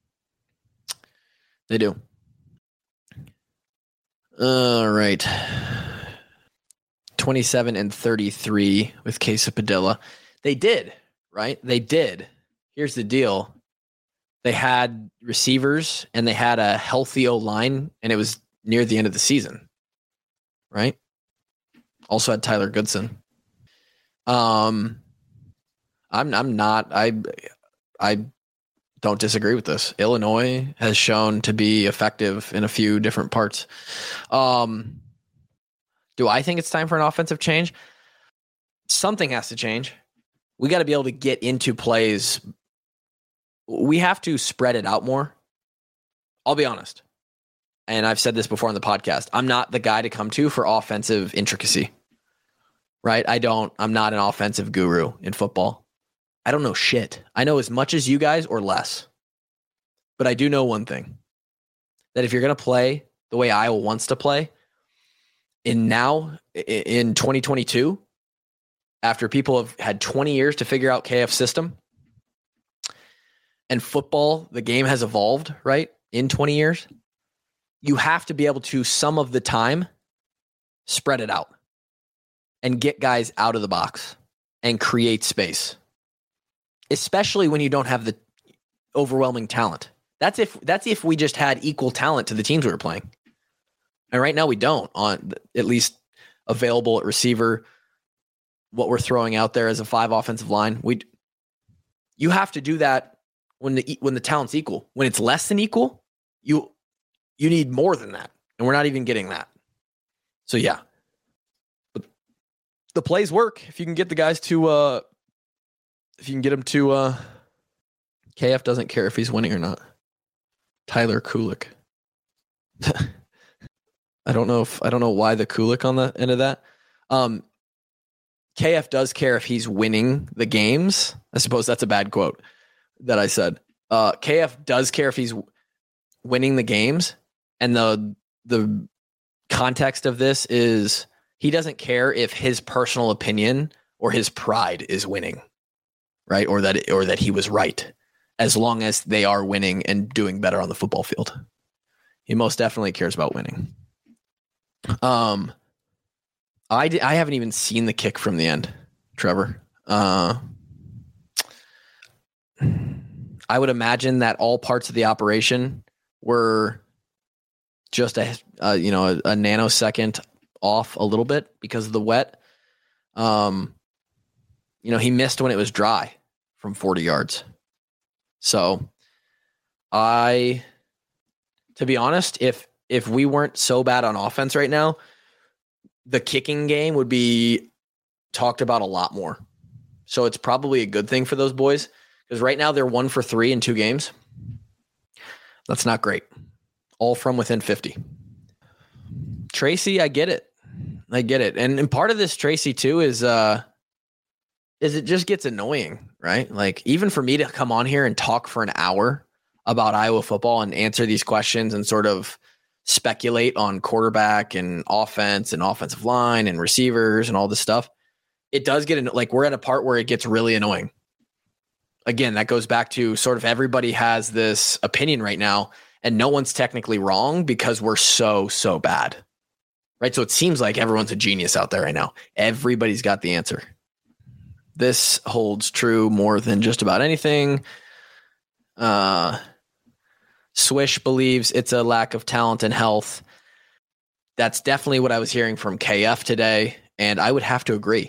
They do. All right. 27-33 with Case of Padilla. They did, right? They did. Here's the deal. They had receivers and they had a healthy O-line, and it was near the end of the season, right? Also had Tyler Goodson. I don't disagree with this. Illinois has shown to be effective in a few different parts. Do I think it's time for an offensive change? Something has to change. We got to be able to get into plays. We have to spread it out more. I'll be honest. And I've said this before on the podcast. I'm not the guy to come to for offensive intricacy, right? I'm not an offensive guru in football. I don't know shit. I know as much as you guys or less. But I do know one thing, that if you're going to play the way Iowa wants to play, in 2022, after people have had 20 years to figure out KF's system, and football, the game has evolved, right? In 20 years, you have to be able to, some of the time, spread it out and get guys out of the box and create space, especially when you don't have the overwhelming talent. That's if we just had equal talent to the teams we were playing. And right now we don't, on at least available at receiver, what we're throwing out there as a 5 offensive line. You have to do that when the talent's equal. When it's less than equal, you need more than that. And we're not even getting that. So yeah. But the plays work if you can get the guys to if you can get them to KF doesn't care if he's winning or not. Tyler Kulik. I don't know why the Kulik on the end of that. KF does care if he's winning the games. I suppose that's a bad quote that I said. KF does care if he's winning the games. And the context of this is he doesn't care if his personal opinion or his pride is winning, right? Or that he was right, as long as they are winning and doing better on the football field. He most definitely cares about winning. I haven't even seen the kick from the end, Trevor. I would imagine that all parts of the operation were just a nanosecond off a little bit because of the wet. He missed when it was dry from 40 yards. So to be honest, if we weren't so bad on offense right now, the kicking game would be talked about a lot more. So it's probably a good thing for those boys, because right now they're 1 for 3 in 2 games. That's not great. All from within 50. Tracy, I get it. And part of this, Tracy, too, is it just gets annoying, right? Like, even for me to come on here and talk for an hour about Iowa football and answer these questions and sort of speculate on quarterback and offense and offensive line and receivers and all this stuff, it does get like, we're at a part where it gets really annoying. Again, that goes back to sort of everybody has this opinion right now and no one's technically wrong because we're so bad, right? So it seems like everyone's a genius out there right now. Everybody's got the answer. This holds true more than just about anything. Swish believes it's a lack of talent and health. That's definitely what I was hearing from KF today, and I would have to agree.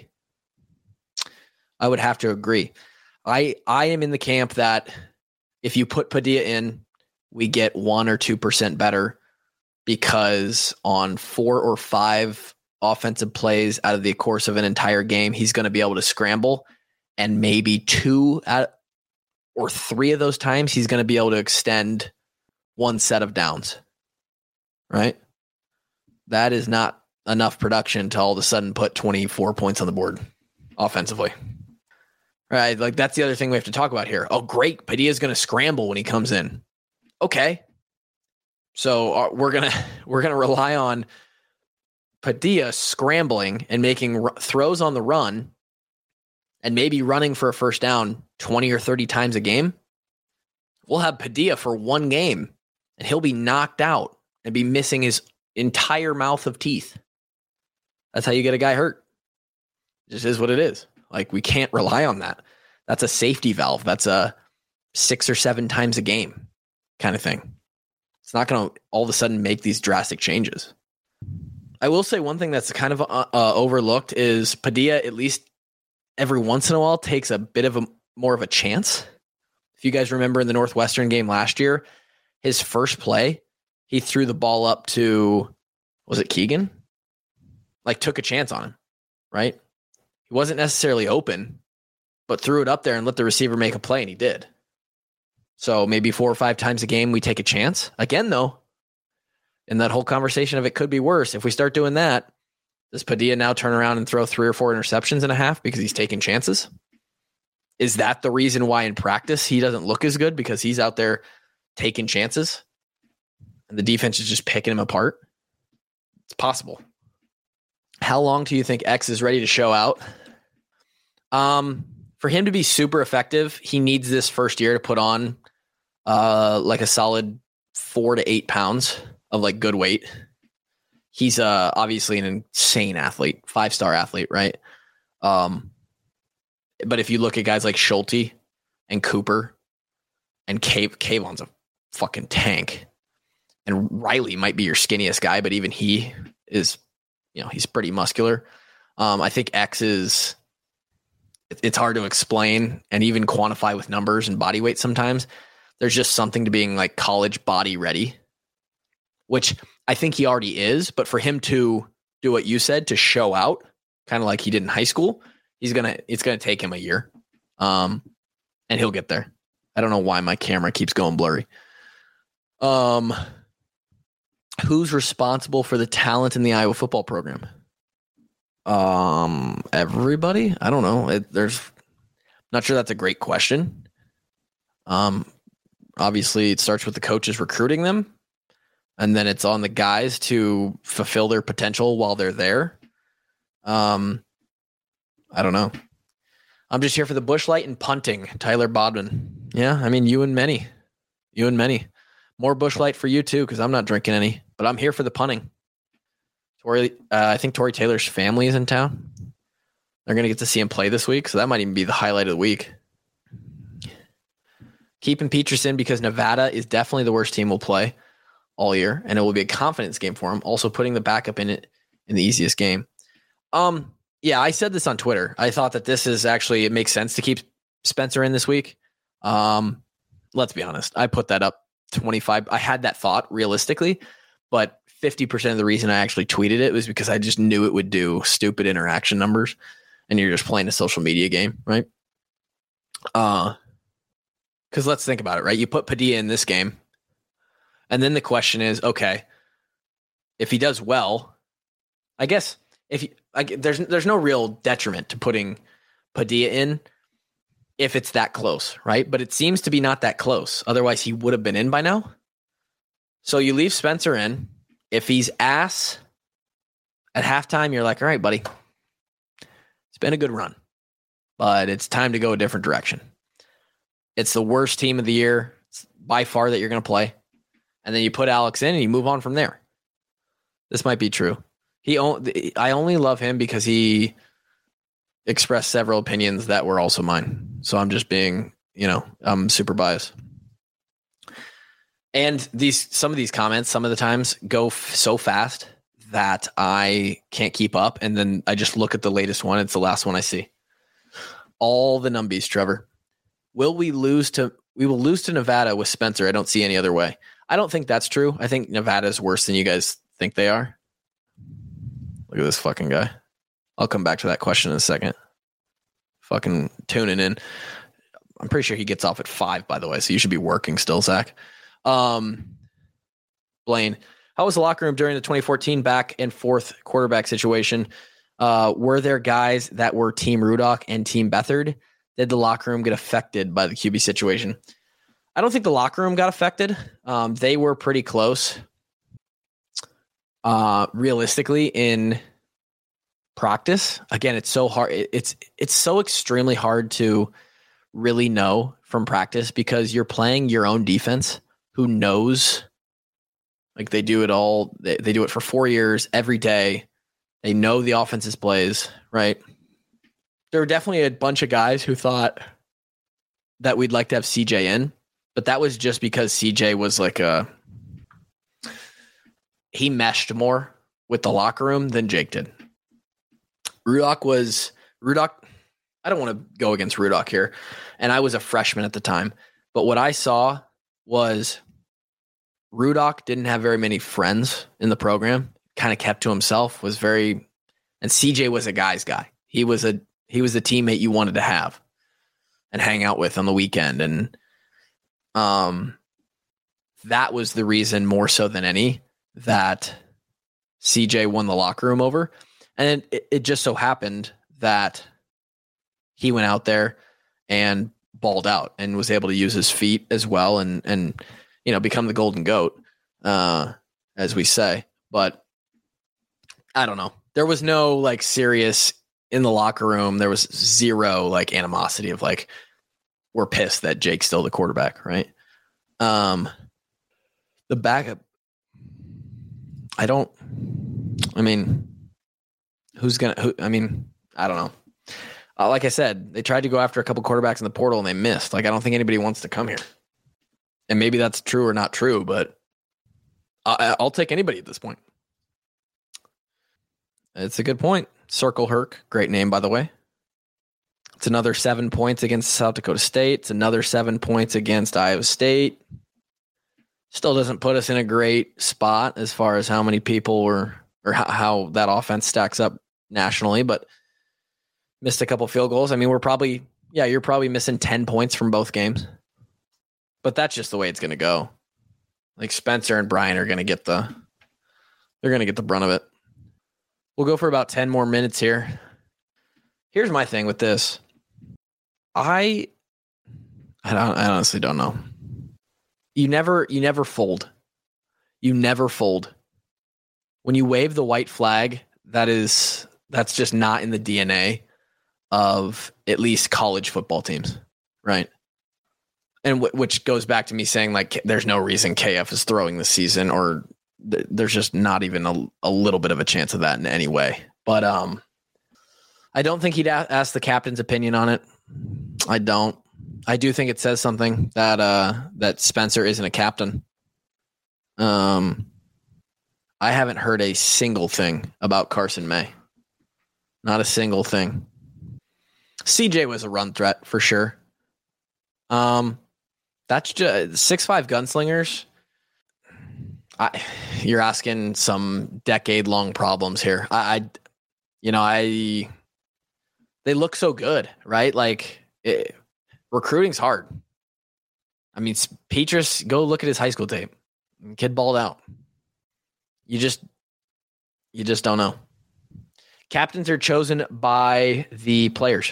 I am in the camp that if you put Padilla in, we get 1 or 2% better, because on 4 or 5 offensive plays out of the course of an entire game, he's going to be able to scramble, and maybe 2 or 3 of those times he's going to be able to extend 1 set of downs, right? That is not enough production to all of a sudden put 24 points on the board offensively, right? Like, that's the other thing we have to talk about here. Oh, great. Padilla's going to scramble when he comes in. Okay. So we're going to rely on Padilla scrambling and making throws on the run and maybe running for a first down 20 or 30 times a game. We'll have Padilla for 1 game and he'll be knocked out and be missing his entire mouth of teeth. That's how you get a guy hurt. It just is what it is. Like, we can't rely on that. That's a safety valve. That's a 6 or 7 times a game kind of thing. It's not going to all of a sudden make these drastic changes. I will say one thing that's kind of overlooked is Padilla, at least every once in a while, takes a bit of more of a chance. If you guys remember in the Northwestern game last year, his first play, he threw the ball up to, was it Keegan? Like, took a chance on him, right? He wasn't necessarily open, but threw it up there and let the receiver make a play, and he did. So maybe 4 or 5 times a game we take a chance. Again, though, in that whole conversation of it could be worse, if we start doing that, does Padilla now turn around and throw 3 or 4 interceptions in a half because he's taking chances? Is that the reason why in practice he doesn't look as good, because he's out there taking chances and the defense is just picking him apart? It's possible. How long do you think X is ready to show out? For him to be super effective, he needs this first year to put on like a solid 4 to 8 pounds of like good weight. He's obviously an insane athlete, 5-star athlete, right? But if you look at guys like Schulte and Cooper and Kayvon's a fucking tank. And Riley might be your skinniest guy, but even he is, he's pretty muscular. I think X is, it's hard to explain and even quantify with numbers and body weight sometimes. There's just something to being like college body ready, which I think he already is. But for him to do what you said, to show out, kind of like he did in high school, it's gonna take him a year, and he'll get there. I don't know why my camera keeps going blurry. Who's responsible for the talent in the Iowa football program? Everybody? I don't know. Not sure that's a great question. Obviously it starts with the coaches recruiting them, and then it's on the guys to fulfill their potential while they're there. I don't know. I'm just here for the Busch Light and punting. Tyler Bodman. Yeah, I mean, you and many. More Busch Light for you too, because I'm not drinking any. But I'm here for the punting. I think Tory Taylor's family is in town. They're going to get to see him play this week, so that might even be the highlight of the week. Keeping Peterson because Nevada is definitely the worst team we'll play all year, and it will be a confidence game for him. Also putting the backup in it in the easiest game. Yeah, I said this on Twitter. I thought that it makes sense to keep Spencer in this week. Let's be honest. I put that up 25. I had that thought realistically, but 50% of the reason I actually tweeted it was because I just knew it would do stupid interaction numbers, and you're just playing a social media game, right? Because let's think about it, right? You put Padilla in this game, and then the question is, okay, if he does well, I guess there's no real detriment to putting Padilla in if it's that close, right? But it seems to be not that close. Otherwise, he would have been in by now. So you leave Spencer in. If he's ass at halftime, you're like, all right, buddy, it's been a good run, but it's time to go a different direction. It's the worst team of the year by far that you're going to play. And then you put Alex in and you move on from there. This might be true. I only love him because he expressed several opinions that were also mine. So I'm just being, I'm super biased. And some of these comments, some of the times go so fast that I can't keep up. And then I just look at the latest one. It's the last one I see. All the numbies, Trevor. We will lose to Nevada with Spencer. I don't see any other way. I don't think that's true. I think Nevada is worse than you guys think they are. Look at this fucking guy. I'll come back to that question in a second. Fucking tuning in. I'm pretty sure he gets off at 5, by the way, so you should be working still, Zach. Blaine, how was the locker room during the 2014 back and forth quarterback situation? Were there guys that were Team Rudock and Team Beathard? Did the locker room get affected by the QB situation? I don't think the locker room got affected. They were pretty close. Realistically, in practice, again, it's so hard. It's so extremely hard to really know from practice because you're playing your own defense. Who knows? Like they do it all. They do it for 4 years every day. They know the offense's plays, right? There were definitely a bunch of guys who thought that we'd like to have CJ in, but that was just because CJ was like he meshed more with the locker room than Jake did. Rudock. I don't want to go against Rudock here. And I was a freshman at the time, but what I saw was Rudock didn't have very many friends in the program, kind of kept to himself, and CJ was a guy's guy. He was a teammate you wanted to have and hang out with on the weekend. And that was the reason more so than any that CJ won the locker room over. And it just so happened that he went out there and balled out and was able to use his feet as well and become the golden goat, as we say. But I don't know. There was no like serious in the locker room. There was zero like animosity of like, we're pissed that Jake's still the quarterback, right? The backup. I don't know. Like I said, they tried to go after a couple quarterbacks in the portal and they missed. Like, I don't think anybody wants to come here. And maybe that's true or not true, but I'll take anybody at this point. It's a good point. Circle Herc, great name, by the way. It's another 7 points against South Dakota State. It's another 7 points against Iowa State. Still doesn't put us in a great spot as far as how many people or how that offense stacks up nationally, but missed a couple field goals. I mean, you're probably missing 10 points from both games, but that's just the way it's going to go. Like Spencer and Brian are going to get the brunt of it. We'll go for about 10 more minutes here. Here's my thing with this. I honestly don't know. You never fold. You never fold. When you wave the white flag, that's just not in the DNA of at least college football teams, right? And which goes back to me saying, like, there's no reason KF is throwing this season, or there's just not even a little bit of a chance of that in any way. But I don't think he'd ask the captain's opinion on it. I don't. I do think it says something that Spencer isn't a captain. I haven't heard a single thing about Carson May. Not a single thing. CJ was a run threat for sure. That's just 6'5" gunslingers. You're asking some decade-long problems here. They look so good, right? Like, recruiting's hard. I mean, Petrus, go look at his high school tape. Kid balled out. You just don't know. Captains are chosen by the players.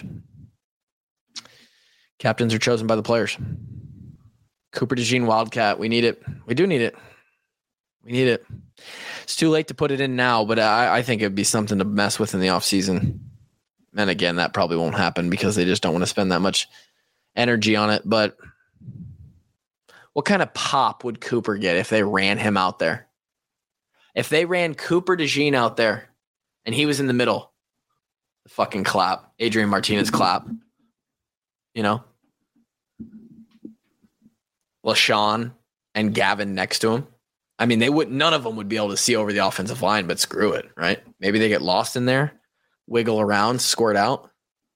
Cooper DeJean Wildcat. We need it. We do need it. We need it. It's too late to put it in now, but I think it'd be something to mess with in the offseason. And again, that probably won't happen because they just don't want to spend that much energy on it. But what kind of pop would Cooper get if they ran him out there? If they ran Cooper DeJean out there and he was in the middle, the fucking clap. Adrian Martinez clap. You know? LaShawn and Gavin next to him. I mean, none of them would be able to see over the offensive line, but screw it, right? Maybe they get lost in there, wiggle around, squirt out.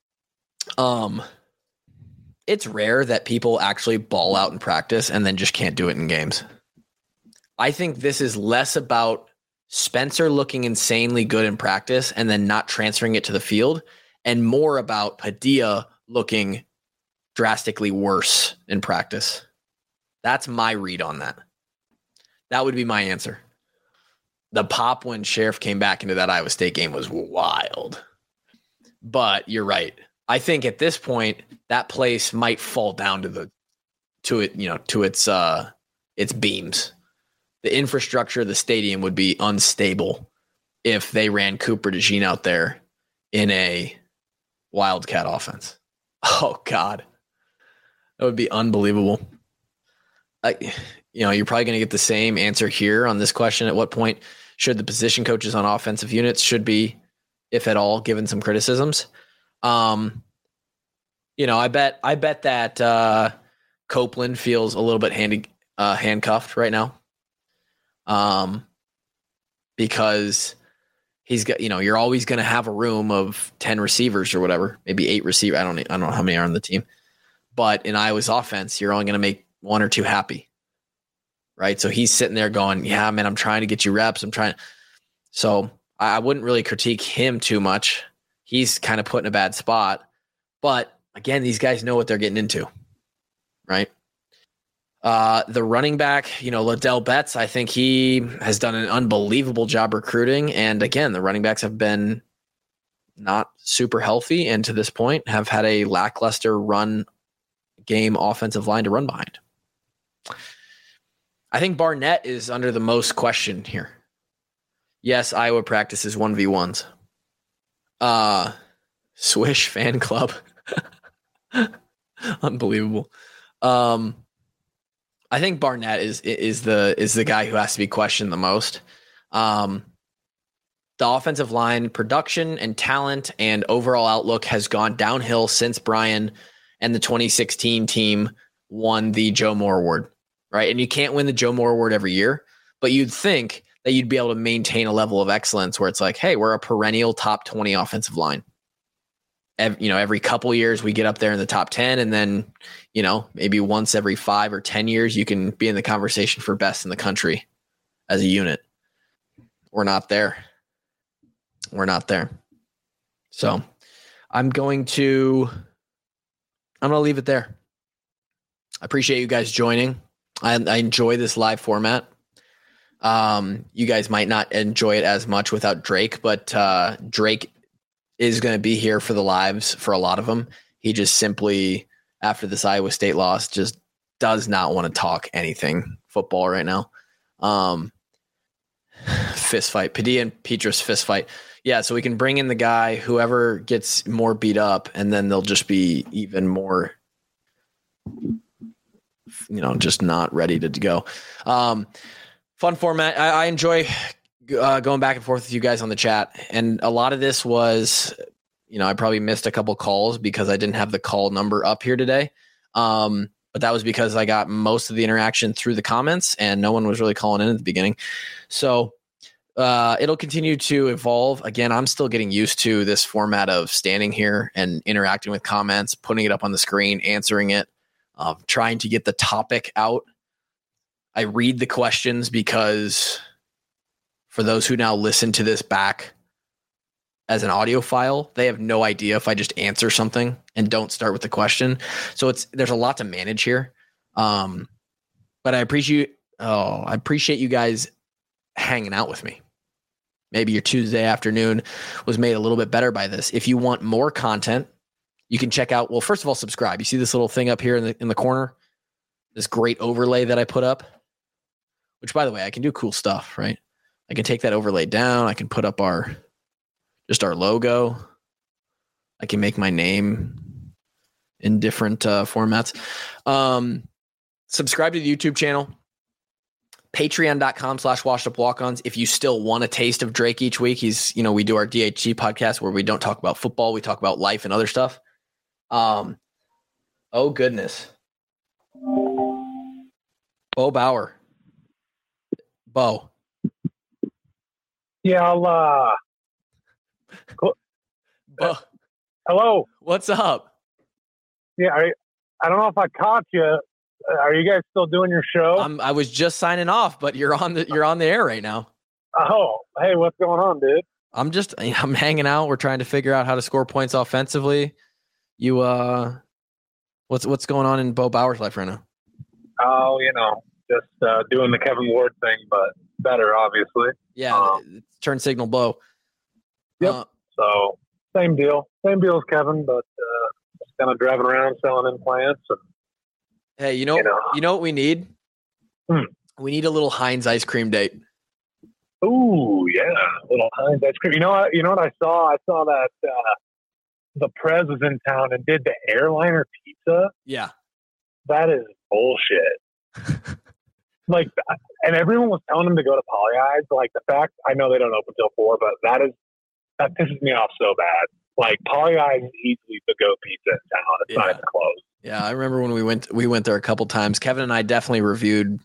It's rare that people actually ball out in practice and then just can't do it in games. I think this is less about Spencer looking insanely good in practice and then not transferring it to the field, and more about Padilla looking drastically worse in practice. That's my read on that. That would be my answer. The pop when Sheriff came back into that Iowa State game was wild. But you're right. I think at this point that place might fall down to its beams. The infrastructure of the stadium would be unstable if they ran Cooper DeJean out there in a Wildcat offense. Oh God. That would be unbelievable. You're probably going to get the same answer here on this question. At what point should the position coaches on offensive units should be, if at all, given some criticisms? I bet that Copeland feels a little bit handcuffed right now. Because he's got, you're always going to have a room of 10 receivers or whatever, maybe 8 receivers. I don't know how many are on the team, but in Iowa's offense, you're only going to make 1 or 2 happy. Right. So he's sitting there going, yeah, man, I'm trying to get you reps. So I wouldn't really critique him too much. He's kind of put in a bad spot, but again, these guys know what they're getting into. Right. The running back, Liddell Betts, I think he has done an unbelievable job recruiting. And again, the running backs have been not super healthy, and to this point have had a lackluster run game offensive line to run behind. I think Barnett is under the most question here. Yes, Iowa practices 1v1s. Swish fan club. Unbelievable. I think Barnett is the guy who has to be questioned the most. The offensive line production and talent and overall outlook has gone downhill since Brian and the 2016 team won the Joe Moore Award, right? And you can't win the Joe Moore Award every year, but you'd think that you'd be able to maintain a level of excellence where it's like, hey, we're a perennial top 20 offensive line. Every couple years we get up there in the top 10, and then, maybe once every 5 or 10 years, you can be in the conversation for best in the country as a unit. We're not there. So I'm going to leave it there. I appreciate you guys joining. I enjoy this live format. You guys might not enjoy it as much without Drake, but Drake is going to be here for the lives for a lot of them. He just simply, after this Iowa State loss, just does not want to talk anything football right now. Fist fight, Padilla and Petrus fist fight. Yeah, so we can bring in the guy, whoever gets more beat up, and then they'll just be even more, just not ready to go. Fun format. I enjoy going back and forth with you guys on the chat. And a lot of this was, I probably missed a couple calls because I didn't have the call number up here today. But that was because I got most of the interaction through the comments and no one was really calling in at the beginning. So it'll continue to evolve. Again, I'm still getting used to this format of standing here and interacting with comments, putting it up on the screen, answering it, trying to get the topic out. I read the questions because for those who now listen to this back as an audio file, they have no idea if I just answer something and don't start with the question. So there's a lot to manage here. But I appreciate you guys hanging out with me. Maybe your Tuesday afternoon was made a little bit better by this. If you want more content, you can check out, well, first of all, subscribe. You see this little thing up here in the corner? This great overlay that I put up, which, by the way, I can do cool stuff, right? I can take that overlay down. I can put up our logo. I can make my name in different formats. Subscribe to the YouTube channel. Patreon.com/washedupwalk-ons. If you still want a taste of Drake each week, we do our DHG podcast where we don't talk about football. We talk about life and other stuff. Oh goodness. Bo Bauer. Bo. Yeah, I'll Bo. Hello. What's up? Yeah, I don't know if I caught you. Are you guys still doing your show? I was just signing off, but you're on the air right now. Oh, hey, what's going on, dude? I'm hanging out. We're trying to figure out how to score points offensively. You what's going on in Bo Bauer's life right now? Oh, just doing the Kevin Ward thing, but better, obviously. Yeah, turn signal Bo. Yep. So same deal as Kevin, but just kind of driving around selling implants. And, hey, you know what we need? We need a little Heinz ice cream date. Ooh, yeah, a little Heinz ice cream. You know what I saw? I saw that the Prez was in town and did the airliner pizza. Yeah, that is bullshit. And everyone was telling him to go to Poly Eyes. Like, the fact, I know they don't open till 4, but that pisses me off so bad. Like, Poly Eyes is easily the go pizza in town. It's not even close. Yeah, I remember when we went there a couple times. Kevin and I definitely reviewed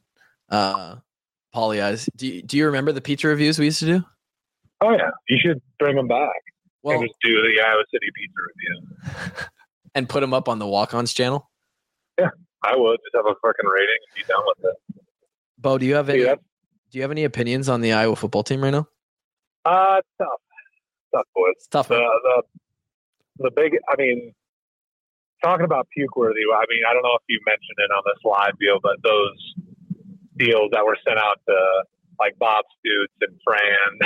Poly Eyes. Do you remember the pizza reviews we used to do? Oh yeah, you should bring them back. Well, and just do the Iowa City pizza review and put them up on the Walk-Ons channel. Yeah, I would just have a fucking rating and be done with it. Bo, do you have any opinions on the Iowa football team right now? It's tough, boys. It's tough. The big, talking about puke worthy. I don't know if you mentioned it on this live deal, but those deals that were sent out to like Bob Stutz and Fran,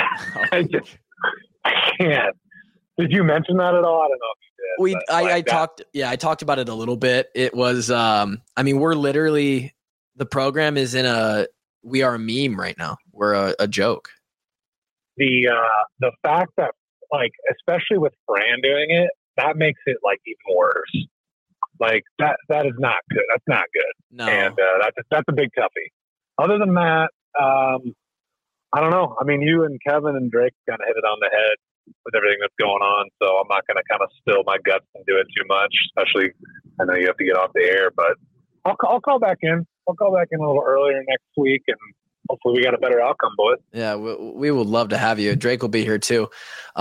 I can't. Did you mention that at all? I don't know if you did. I talked about it a little bit. It was, we're literally, the program is we are a meme right now. We're a joke. The fact that, like, especially with Fran doing it, that makes it like even worse. Like that is not good. That's not good. No. And that's a big toughie. Other than that, I don't know. You and Kevin and Drake kind of hit it on the head with everything that's going on. So I'm not going to kind of spill my guts and do it too much. Especially, I know you have to get off the air, but I'll call back in. I'll call back in a little earlier next week, and hopefully we got a better outcome, boys. Yeah, we would love to have you. Drake will be here too.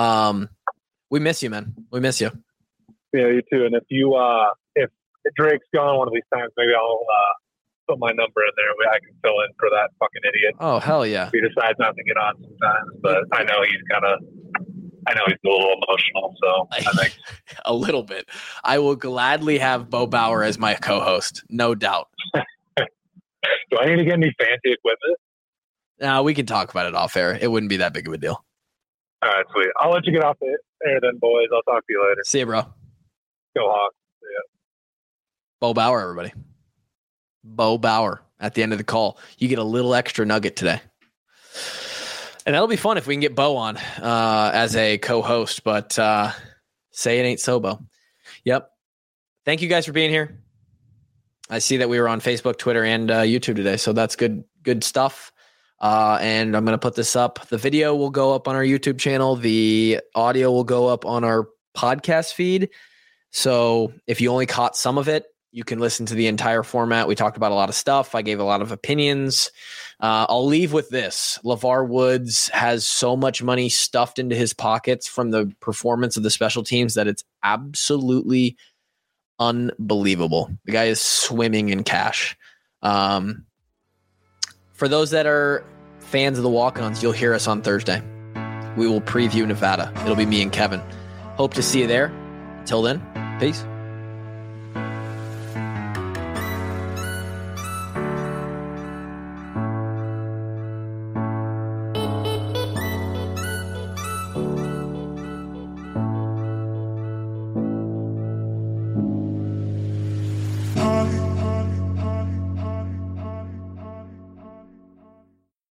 We miss you, man. We miss you. Yeah, you too. And if Drake's gone one of these times, maybe I'll put my number in there. I can fill in for that fucking idiot. Oh, hell yeah. If he decides not to get on sometimes, but I know he's a little emotional, so I think a little bit. I will gladly have Bo Bauer as my co-host, no doubt. Do I need to get any fancy equipment? No, we can talk about it off air. It wouldn't be that big of a deal. All right, sweet. I'll let you get off the air then, boys. I'll talk to you later. See you, bro. Go Hawks. Yeah. Bo Bauer, everybody. Bo Bauer at the end of the call. You get a little extra nugget today. And that'll be fun if we can get Bo on as a co-host, but say it ain't so, Bo. Yep. Thank you guys for being here. I see that we were on Facebook, Twitter, and YouTube today, so that's good stuff. And I'm going to put this up. The video will go up on our YouTube channel. The audio will go up on our podcast feed. So if you only caught some of it, you can listen to the entire format. We talked about a lot of stuff. I gave a lot of opinions. I'll leave with this. LeVar Woods has so much money stuffed into his pockets from the performance of the special teams that it's absolutely unbelievable. The guy is swimming in cash. For those that are fans of the Walk-Ons, you'll hear us on Thursday. We will preview Nevada. It'll be me and Kevin. Hope to see you there. Until then, peace.